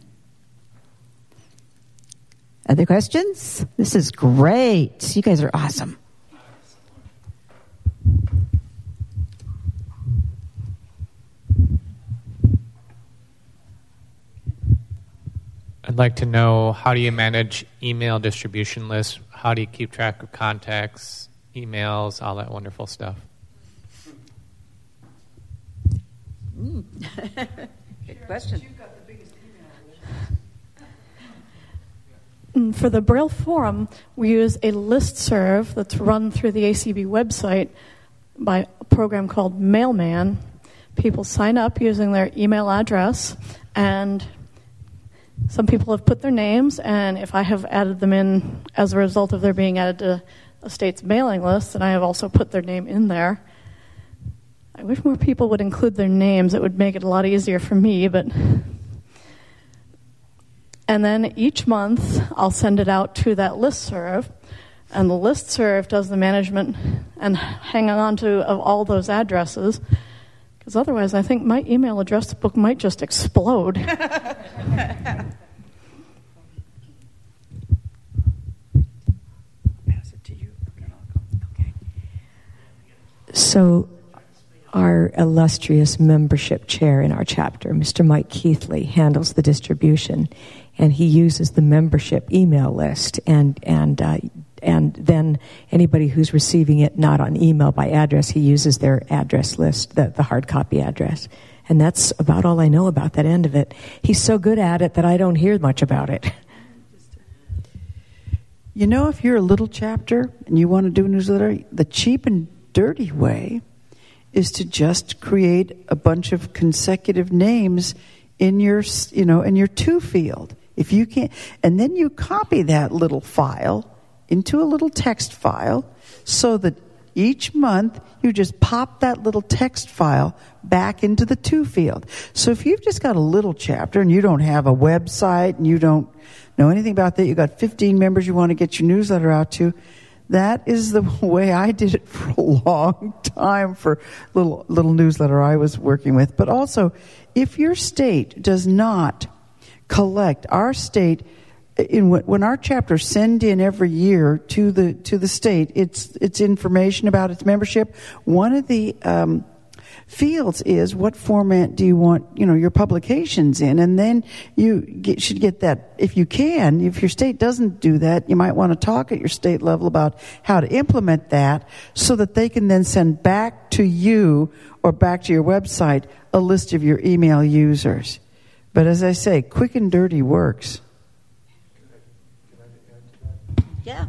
Other questions? This is great. You guys are awesome. I'd like to know, how do you manage email distribution lists? How do you keep track of contacts, emails, all that wonderful stuff? Mm. Good question. For the Braille Forum, we use a listserv that's run through the A C B website by a program called Mailman. People sign up using their email address, and some people have put their names, and if I have added them in as a result of their being added to a state's mailing list, then I have also put their name in there. I wish more people would include their names. It would make it a lot easier for me, but... And then each month, I'll send it out to that listserv, and the listserv does the management and hanging on to of all those addresses, because otherwise I think my email address book might just explode. So our illustrious membership chair in our chapter, Mister Mike Keithley, handles the distribution, and he uses the membership email list, and and uh, and then anybody who's receiving it not on email by address, he uses their address list, the, the hard copy address. And that's about all I know about that end of it. He's so good at it that I don't hear much about it. You know, if you're a little chapter and you want to do a newsletter, the cheap and dirty way is to just create a bunch of consecutive names in your, you know, in your to field. If you can't, and then you copy that little file into a little text file so that each month you just pop that little text file back into the to field. So if you've just got a little chapter and you don't have a website and you don't know anything about that, you've got fifteen members you want to get your newsletter out to, that is the way I did it for a long time for little little newsletter I was working with. But also, if your state does not collect, our state, in when our chapters send in every year to the to the state, it's it's information about its membership. One of the um, fields is what format do you want, you know, your publications in, and then you get, should get that if you can. If your state doesn't do that, you might want to talk at your state level about how to implement that, so that they can then send back to you or back to your website a list of your email users. But as I say, quick and dirty works. Yeah.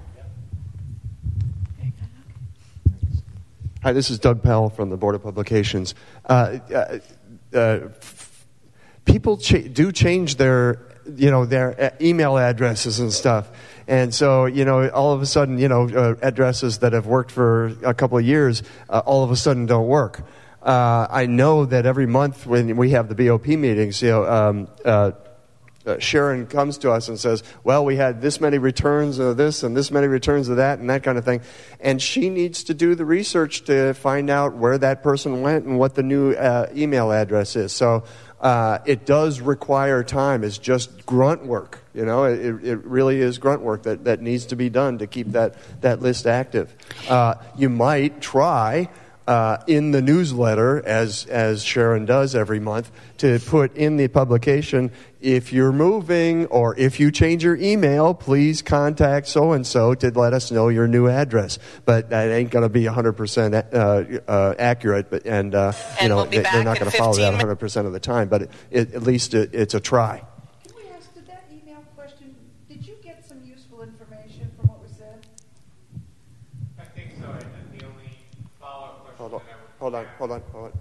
Hi, this is Doug Powell from the Board of Publications. Uh, uh, uh, f- people ch- do change their, you know, their email addresses and stuff, and so, you know, all of a sudden, you know, uh, addresses that have worked for a couple of years, uh, all of a sudden don't work. Uh, I know that every month when we have the B O P meetings, you know, um, uh, Uh, Sharon comes to us and says, well, we had this many returns of this and this many returns of that and that kind of thing. And she needs to do the research to find out where that person went and what the new uh, email address is. So uh, it does require time. It's just grunt work. You know, it, it really is grunt work that, that needs to be done to keep that, that list active. Uh, you might try... Uh, in the newsletter, as as Sharon does every month, to put in the publication, if you're moving or if you change your email, please contact so-and-so to let us know your new address. But that ain't going to be one hundred percent uh, uh, accurate, but, and, uh, you and know, we'll be they, they're not back going to in follow that fifteen one hundred percent of the time, but it, it, at least it, it's a try. Can we ask, did that email question, did you get some useful information from what was said? I think so. The only follow-up question... Hold on, hold on, hold on, hold on.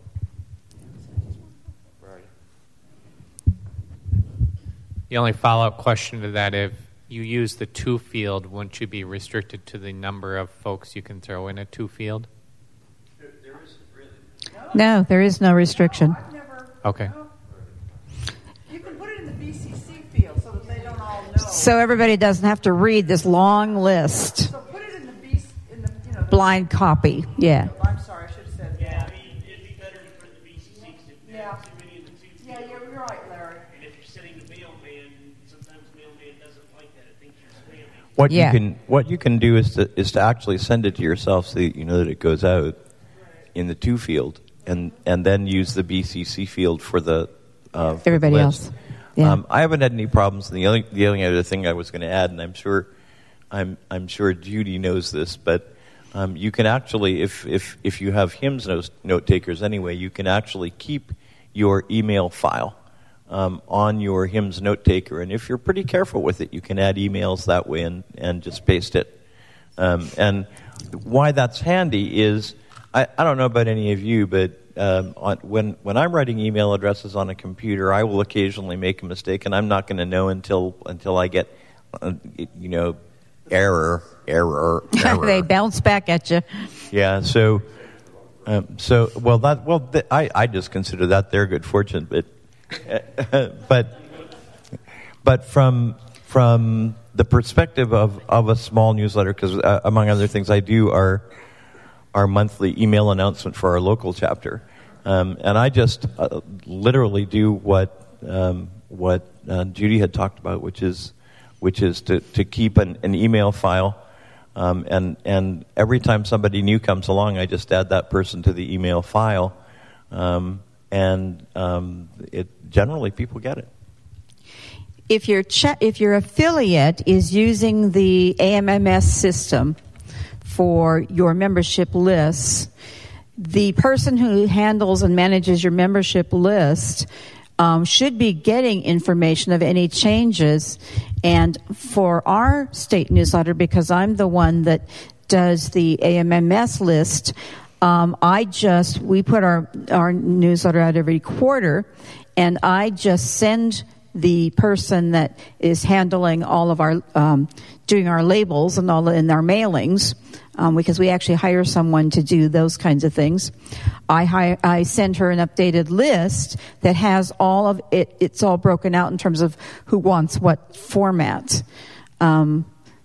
Where are you? The only follow-up question to that, if you use the to field, wouldn't you be restricted to the number of folks you can throw in a to field? There, there isn't really. No, there is no restriction. Okay. You can put it in the B C C field so that they don't all know. So everybody doesn't have to read this long list. So put it in the B, in the, you know, the Blind copy. Yeah. I'm sorry, I should have said that. Yeah, I mean, it'd be better to put the B C Cs if there are too many of the two. Yeah, you're, you're right, Larry. And if you're sending the mailman, sometimes mailman doesn't like that. It thinks you're spamming. What Yeah. you can what you can do is to is to actually send it to yourself so that you know that it goes out in the to field, and and then use the B C C field for the uh, for Everybody the else. list. Yeah. Um, I haven't had any problems. And the only the only other thing I was going to add, and I'm sure, I'm I'm sure Judy knows this, but um, you can actually, if if if you have HIMSS note, note takers anyway, you can actually keep your email file um, on your HIMSS note taker, and if you're pretty careful with it, you can add emails that way and and just paste it. Um, and why that's handy is, I, I don't know about any of you, but Um, on, when when I'm writing email addresses on a computer, I will occasionally make a mistake, and I'm not going to know until until I get, uh, you know, error, error, error. They bounce back at you. Yeah. So, um, so well that well th- I I just consider that their good fortune, but but but from from the perspective of of a small newsletter, because uh, among other things, I do our our monthly email announcement for our local chapter. Um, and I just uh, literally do what um, what uh, Judy had talked about, which is which is to, to keep an, an email file. Um, and, and every time somebody new comes along, I just add that person to the email file. Um, and um, it generally people get it. If your cha- if your affiliate is using the A M M S system for your membership lists, the person who handles and manages your membership list um, should be getting information of any changes. And for our state newsletter, because I'm the one that does the A M M S list, um, I just, we put our, our newsletter out every quarter, and I just send the person that is handling all of our, um, doing our labels and all in our mailings, um, because we actually hire someone to do those kinds of things. I hire, I send her an updated list that has all of it. It's all broken out in terms of who wants what format. Um,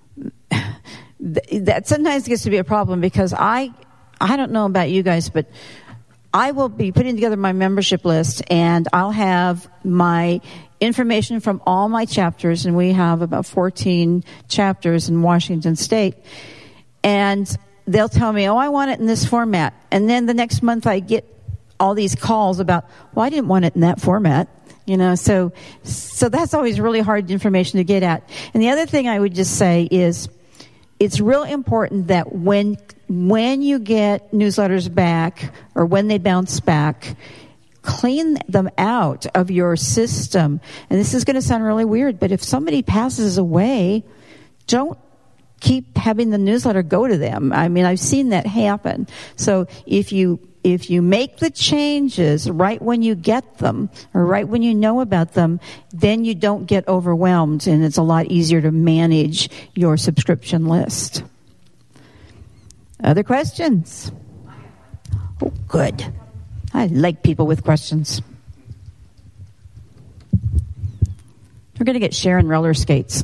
th- that sometimes gets to be a problem because I, I don't know about you guys, but I will be putting together my membership list, and I'll have my information from all my chapters, and we have about fourteen chapters in Washington State, and they'll tell me, oh, I want it in this format. And then the next month I get all these calls about, well, I didn't want it in that format. You know, so so that's always really hard information to get at. And the other thing I would just say is it's real important that when when you get newsletters back or when they bounce back, clean them out of your system. And this is going to sound really weird, but if somebody passes away, don't keep having the newsletter go to them. I mean, I've seen that happen. So if you if you make the changes right when you get them or right when you know about them, then you don't get overwhelmed, and it's a lot easier to manage your subscription list. Other questions? Oh, good. I like people with questions. We're going to get Sharon roller skates.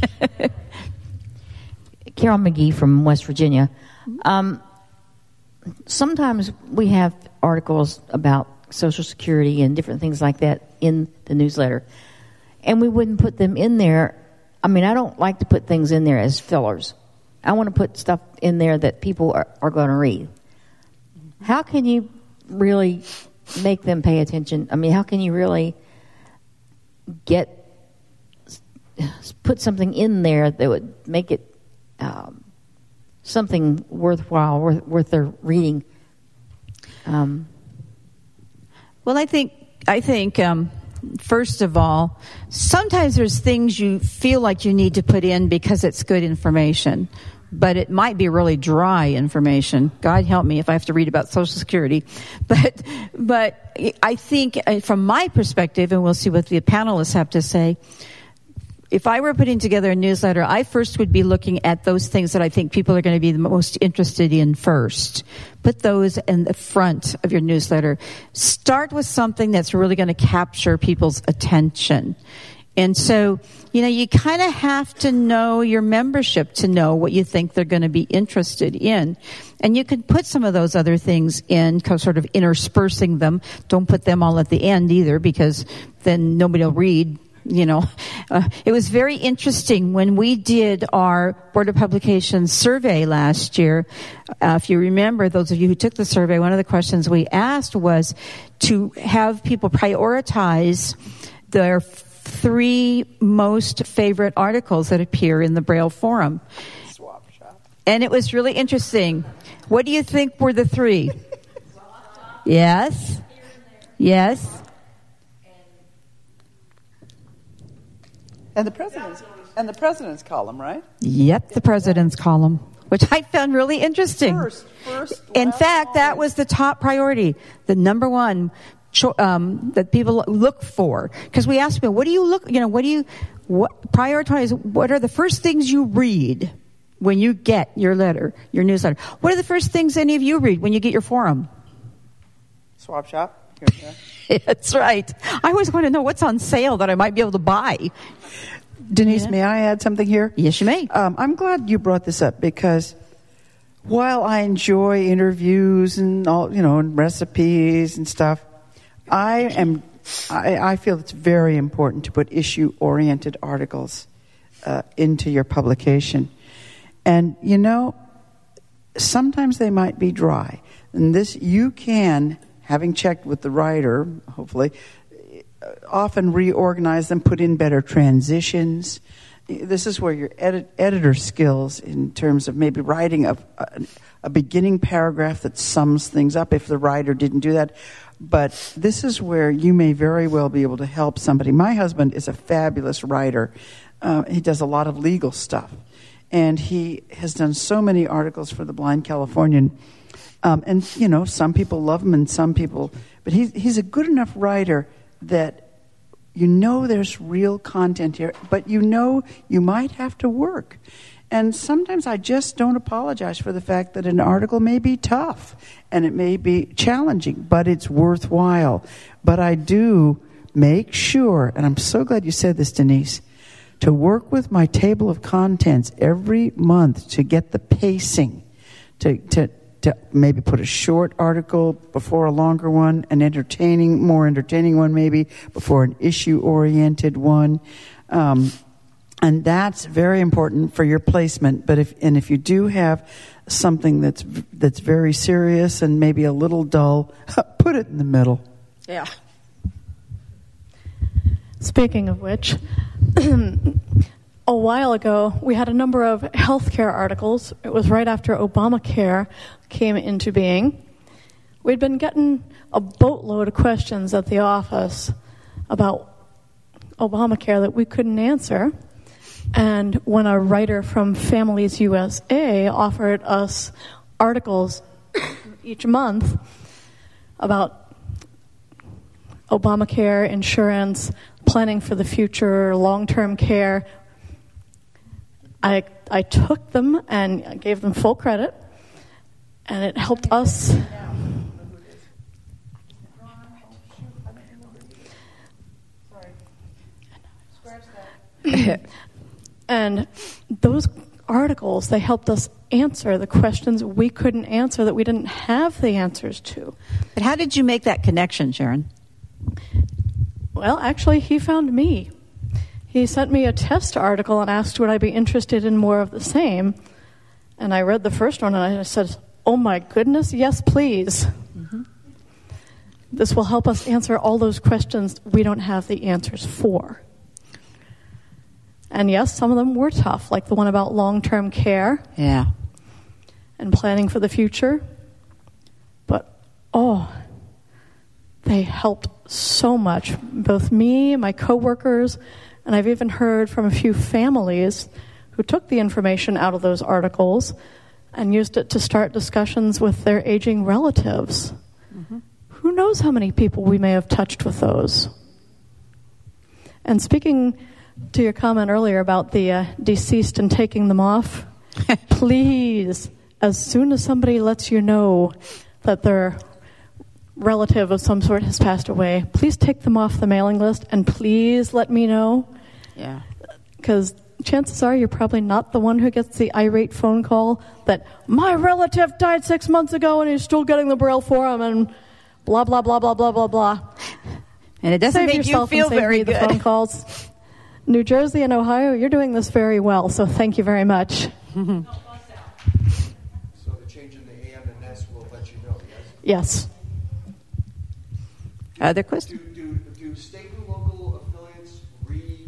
Carol McGee from West Virginia. Um, sometimes we have articles about Social Security and different things like that in the newsletter, and we wouldn't put them in there. I mean, I don't like to put things in there as fillers. I want to put stuff in there that people are, are going to read. How can you really make them pay attention? I mean, how can you really get put something in there that would make it um, something worthwhile, worth, worth their reading? Um, well, I think I think um, first of all, sometimes there's things you feel like you need to put in because it's good information, but it might be really dry information. God help me if I have to read about Social Security. But but I think from my perspective, and we'll see what the panelists have to say, if I were putting together a newsletter, I first would be looking at those things that I think people are going to be the most interested in first. Put those in the front of your newsletter. Start with something that's really going to capture people's attention. And so, you know, you kind of have to know your membership to know what you think they're going to be interested in. And you can put some of those other things in, sort of interspersing them. Don't put them all at the end either, because then nobody will read. You know, uh, it was very interesting when we did our Board of Publications survey last year. Uh, if you remember, those of you who took the survey, one of the questions we asked was to have people prioritize their three most favorite articles that appear in the Braille Forum. Swap shop. And it was really interesting. What do you think were the three? Yes. Yes. And the president's and the president's column, right? Yep, the president's column, which I found really interesting. First, first. In fact, that was the top priority, the number one cho- um, that people look for. Because we asked people, what do you look? You know, what do you what, prioritize? What are the first things you read when you get your letter, your newsletter? What are the first things any of you read when you get your forum? Swap shop. Here, here. That's right. I always want to know what's on sale that I might be able to buy. Denise, Yeah. may I add something here? Yes, you may. Um, I'm glad you brought this up because while I enjoy interviews and all, you know, and recipes and stuff, I am, I, I feel it's very important to put issue-oriented articles uh, into your publication. And, you know, sometimes they might be dry. And this, you can, having checked with the writer, hopefully, often reorganize them, put in better transitions. This is where your edit, editor skills in terms of maybe writing a, a, a beginning paragraph that sums things up if the writer didn't do that. But this is where you may very well be able to help somebody. My husband is a fabulous writer. Uh, he does a lot of legal stuff. And he has done so many articles for the Blind Californian. Um, and, you know, some people love him and some people... But he's, he's a good enough writer that you know there's real content here, but you know you might have to work. And sometimes I just don't apologize for the fact that an article may be tough and it may be challenging, but it's worthwhile. But I do make sure, and I'm so glad you said this, Denise, to work with my table of contents every month to get the pacing, to to to maybe put a short article before a longer one, an entertaining, more entertaining one maybe, before an issue-oriented one. Um, and that's very important for your placement. But if and if you do have something that's that's very serious and maybe a little dull, put it in the middle. Yeah. Speaking of which, a while ago, we had a number of healthcare articles. It was right after Obamacare came into being. We'd been getting a boatload of questions at the office about Obamacare that we couldn't answer. And when a writer from Families U S A offered us articles each month about Obamacare, insurance, planning for the future, long-term care, I I took them and gave them full credit, and it helped us. And those articles, they helped us answer the questions we couldn't answer, that we didn't have the answers to. But how did you make that connection, Sharon? Well, actually, he found me. He sent me a test article and asked would I be interested in more of the same. And I read the first one and I said, oh my goodness, yes, please. Mm-hmm. This will help us answer all those questions we don't have the answers for. And yes, some of them were tough, like the one about long-term care. Yeah. And planning for the future. But, oh, they helped so much. Both me, my coworkers, and I've even heard from a few families who took the information out of those articles and used it to start discussions with their aging relatives. Mm-hmm. Who knows how many people we may have touched with those? And speaking to your comment earlier about the uh, deceased and taking them off, please, as soon as somebody lets you know that their relative of some sort has passed away, please take them off the mailing list and please let me know. Yeah. Because chances are you're probably not the one who gets the irate phone call that my relative died six months ago and he's still getting the Braille Forum and blah, blah, blah, blah, blah, blah, blah. And it doesn't Save make you yourself feel and save very me the good. phone calls. New Jersey and Ohio, you're doing this very well, so thank you very much. So the change in the A M and S will let you know, Yes. yes? Other questions? Do, do, do state and local affiliates read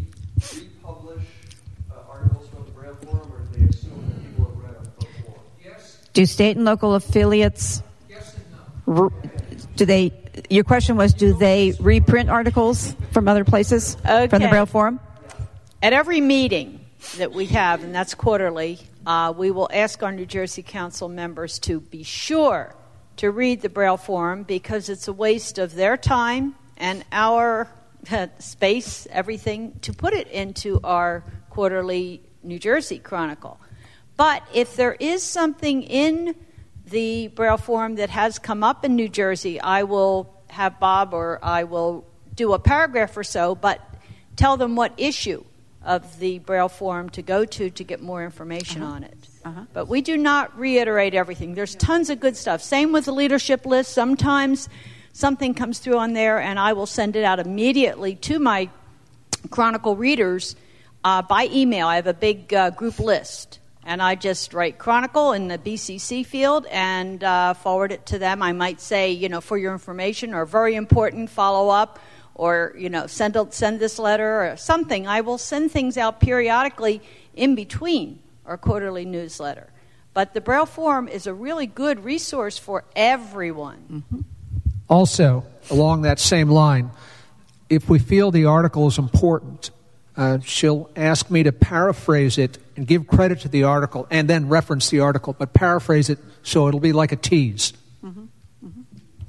Do state and local affiliates? Yes and no. Do they? Your question was, do they reprint articles from other places Okay. from the Braille Forum? At every meeting that we have, and that's quarterly, uh, we will ask our New Jersey Council members to be sure to read the Braille Forum, because it's a waste of their time and our uh, space, everything, to put it into our quarterly New Jersey Chronicle. But if there is something in the Braille Forum that has come up in New Jersey, I will have Bob or I will do a paragraph or so, but tell them what issue of the Braille Forum to go to to get more information uh-huh. on it. Uh-huh. But we do not reiterate everything. There's tons of good stuff. Same with the leadership list. Sometimes something comes through on there, and I will send it out immediately to my Chronicle readers uh, by email. I have a big uh, group list, and I just write Chronicle in the B C C field and uh, forward it to them. I might say, you know, for your information, or very important, follow up, or, you know, send a, send this letter or something. I will send things out periodically in between our quarterly newsletter. But the Braille Forum is a really good resource for everyone. Mm-hmm. Also, along that same line, if we feel the article is important, uh, she'll ask me to paraphrase it and give credit to the article and then reference the article, but paraphrase it so it'll be like a tease. Mm-hmm. Mm-hmm.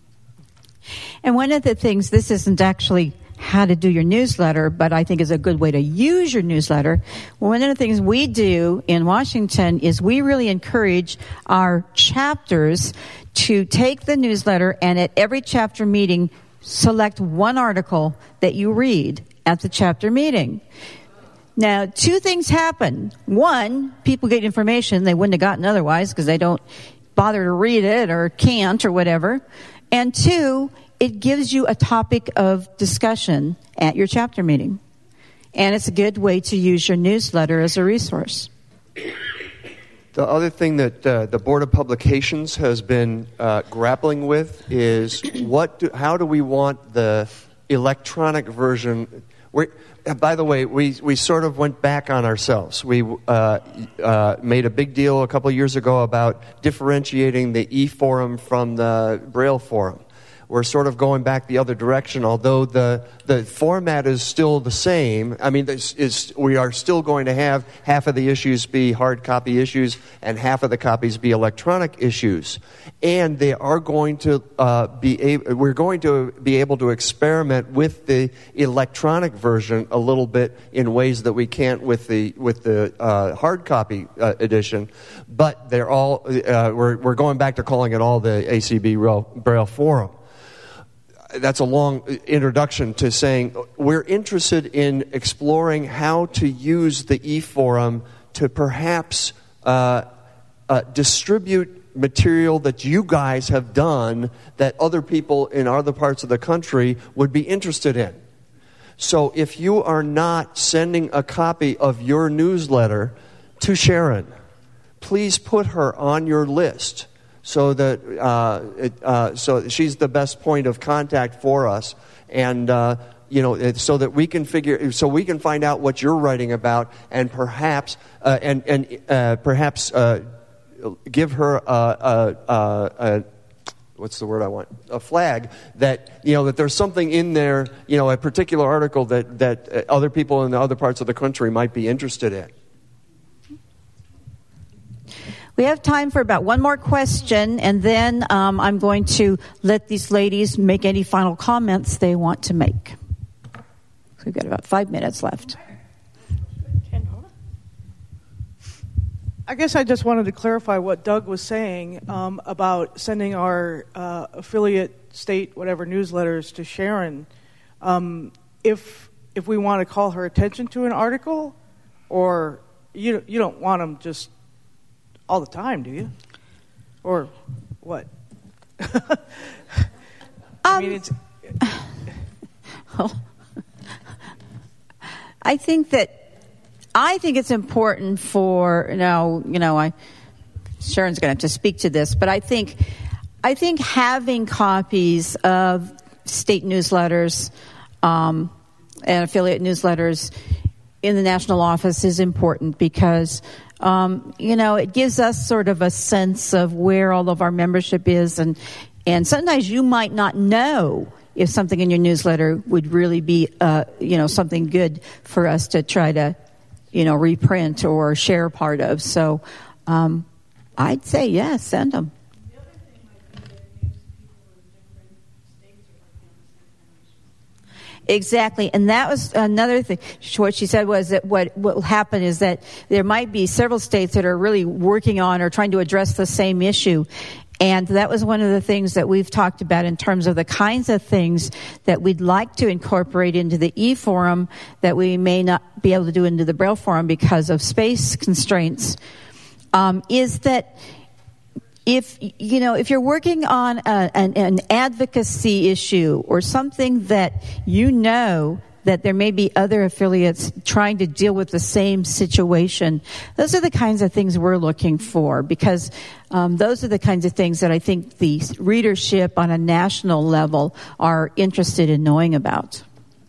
And one of the things, this isn't actually how to do your newsletter, but I think is a good way to use your newsletter. One of the things we do in Washington is we really encourage our chapters to take the newsletter and at every chapter meeting select one article that you read at the chapter meeting. Now, two things happen. One, people get information they wouldn't have gotten otherwise because they don't bother to read it or can't or whatever. And two, it gives you a topic of discussion at your chapter meeting. And it's a good way to use your newsletter as a resource. The other thing that uh, the Board of Publications has been uh, grappling with is what do, how do we want the electronic version. We're, by the way, we, we sort of went back on ourselves. We uh, uh, made a big deal a couple of years ago about differentiating the e-forum from the Braille forum. We're sort of going back the other direction, although the the format is still the same. I mean, this is, we are still going to have half of the issues be hard copy issues and half of the copies be electronic issues. And they are going to uh, be able, we're going to be able to experiment with the electronic version a little bit in ways that we can't with the with the uh, hard copy uh, edition. But they're all uh, we're we're going back to calling it all the A C B Braille, Braille Forum. That's a long introduction to saying we're interested in exploring how to use the e-forum to perhaps uh, uh, distribute material that you guys have done that other people in other parts of the country would be interested in. So if you are not sending a copy of your newsletter to Sharon, please put her on your list. So that uh, it, uh, so she's the best point of contact for us, and uh, you know, it, so that we can figure, so we can find out what you're writing about, and perhaps uh, and and uh, perhaps uh, give her a, a, a, a what's the word I want? A flag that, you know, that there's something in there, you know, a particular article that that other people in the other parts of the country might be interested in. We have time for about one more question, and then um, I'm going to let these ladies make any final comments they want to make. So we've got about five minutes left. I guess I just wanted to clarify what Doug was saying um, about sending our uh, affiliate state whatever newsletters to Sharon. Um, if if we want to call her attention to an article, or you you don't want them just all the time, do you? Or what? I mean, it's. I think that I think it's important for now. You know, I Sharon's going to have to speak to this, but I think I think having copies of state newsletters um, and affiliate newsletters in the national office is important because Um, you know, it gives us sort of a sense of where all of our membership is, and and sometimes you might not know if something in your newsletter would really be, uh, you know, something good for us to try to, you know, reprint or share part of. So um, I'd say, yes, send them. Exactly, and that was another thing. What she said was that what what will happen is that there might be several states that are really working on or trying to address the same issue. And that was one of the things that we've talked about in terms of the kinds of things that we'd like to incorporate into the e-forum that we may not be able to do into the Braille forum because of space constraints, um, is that if, you know, if you're working on a, an, an advocacy issue or something that you know that there may be other affiliates trying to deal with the same situation, those are the kinds of things we're looking for, because um, those are the kinds of things that I think the readership on a national level are interested in knowing about.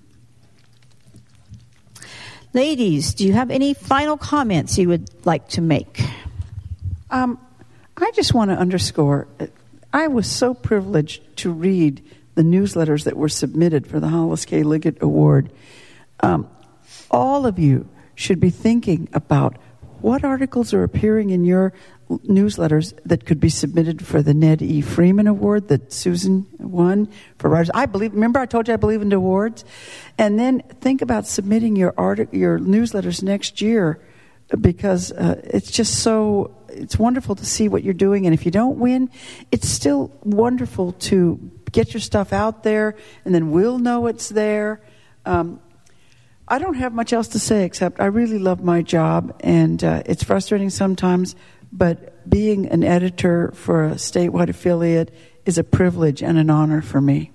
Ladies, do you have any final comments you would like to make? Um, I just want to underscore, I was so privileged to read the newsletters that were submitted for the Hollis K. Liggett Award. Um, all of you should be thinking about what articles are appearing in your newsletters that could be submitted for the Ned E. Freeman Award that Susan won for writers. I believe. Remember, I told you I believe in awards, and then think about submitting your art, your newsletters next year, because uh, it's just so. It's wonderful to see what you're doing, and if you don't win, it's still wonderful to get your stuff out there, and then we'll know it's there. Um, I don't have much else to say except I really love my job, and uh, it's frustrating sometimes, but being an editor for a statewide affiliate is a privilege and an honor for me.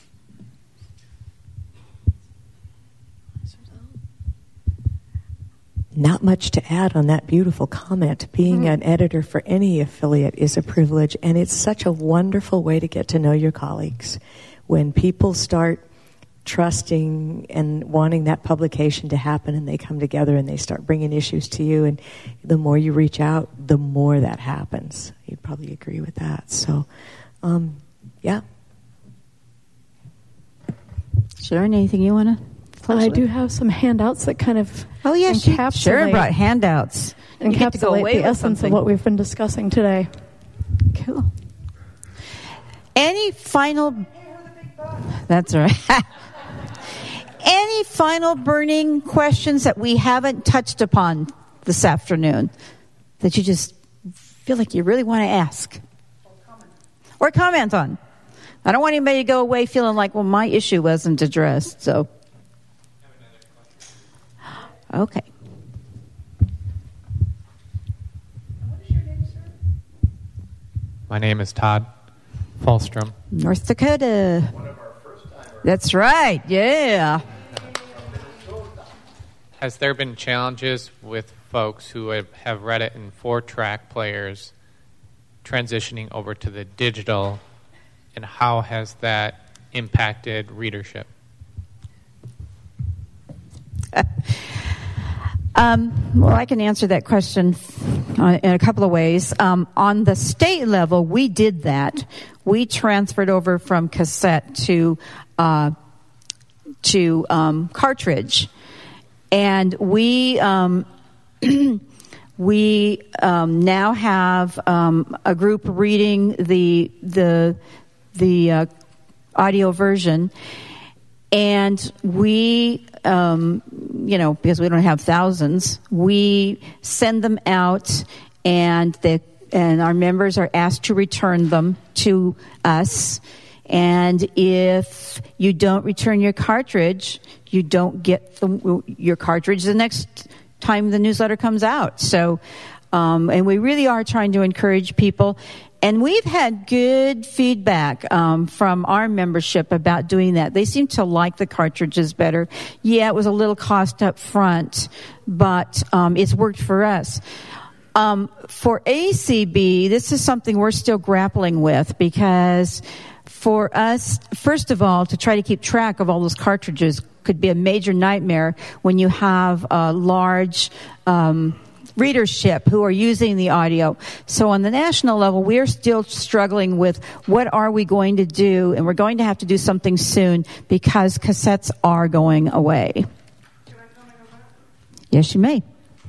Not much to add on that beautiful comment. Being mm-hmm. an editor for any affiliate is a privilege, and it's such a wonderful way to get to know your colleagues. When people start trusting and wanting that publication to happen, and they come together and they start bringing issues to you, and the more you reach out, the more that happens. You'd probably agree with that. So, um, yeah. Sharon, anything you want to? I do have some handouts that kind of oh yeah, encapsulate, Sharon brought handouts. Encapsulate the essence of what we've been discussing today. Cool. Any final? That's right. Any final burning questions that we haven't touched upon this afternoon that you just feel like you really want to ask or comment on? I don't want anybody to go away feeling like, well, my issue wasn't addressed. So. Okay. What is your name, sir? My name is Todd Falstrom. North Dakota. One of our first timers. That's right, yeah. Has there been challenges with folks who have, have read it in four-track players transitioning over to the digital, and how has that impacted readership? Um, well, I can answer that question in a couple of ways. Um, on the state level, we did that. We transferred over from cassette to uh, to um, cartridge, and we um, we um, now have um, a group reading the the the uh, audio version. And we, um, you know, because we don't have thousands, we send them out, and the and our members are asked to return them to us. And if you don't return your cartridge, you don't get the, your cartridge the next time the newsletter comes out. So, um, and we really are trying to encourage people. And we've had good feedback um, from our membership about doing that. They seem to like the cartridges better. Yeah, it was a little cost up front, but um, it's worked for us. Um, for A C B, this is something we're still grappling with, because for us, first of all, to try to keep track of all those cartridges could be a major nightmare when you have a large um readership who are using the audio. So on the national level, we're still struggling with what are we going to do, and we're going to have to do something soon because cassettes are going away. Yes, you may.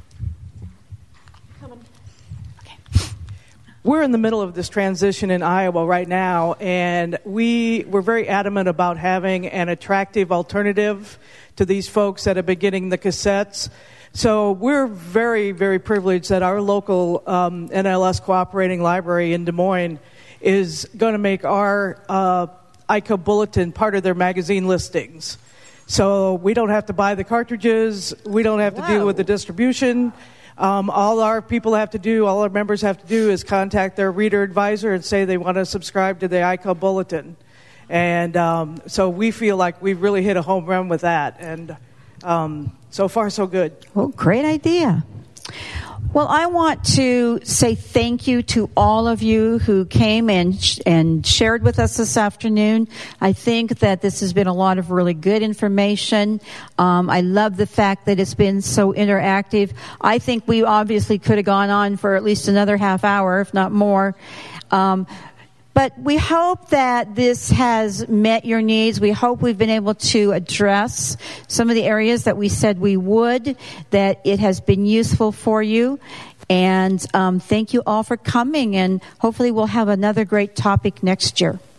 We're in the middle of this transition in Iowa right now, and we were very adamant about having an attractive alternative to these folks that have been getting the cassettes. So we're very, very privileged that our local um, N L S Cooperating Library in Des Moines is going to make our uh, I C A Bulletin part of their magazine listings. So we don't have to buy the cartridges. We don't have to Wow. deal with the distribution. Um, all our people have to do, all our members have to do is contact their reader advisor and say they want to subscribe to the I C A Bulletin. And um, so we feel like we've really hit a home run with that. And um, so far, so good. Well, great idea. Well, I want to say thank you to all of you who came and sh- and shared with us this afternoon. I think that this has been a lot of really good information. Um, I love the fact that it's been so interactive. I think we obviously could have gone on for at least another half hour, if not more. Um, But we hope that this has met your needs. We hope we've been able to address some of the areas that we said we would, that it has been useful for you. And um, thank you all for coming, and hopefully we'll have another great topic next year.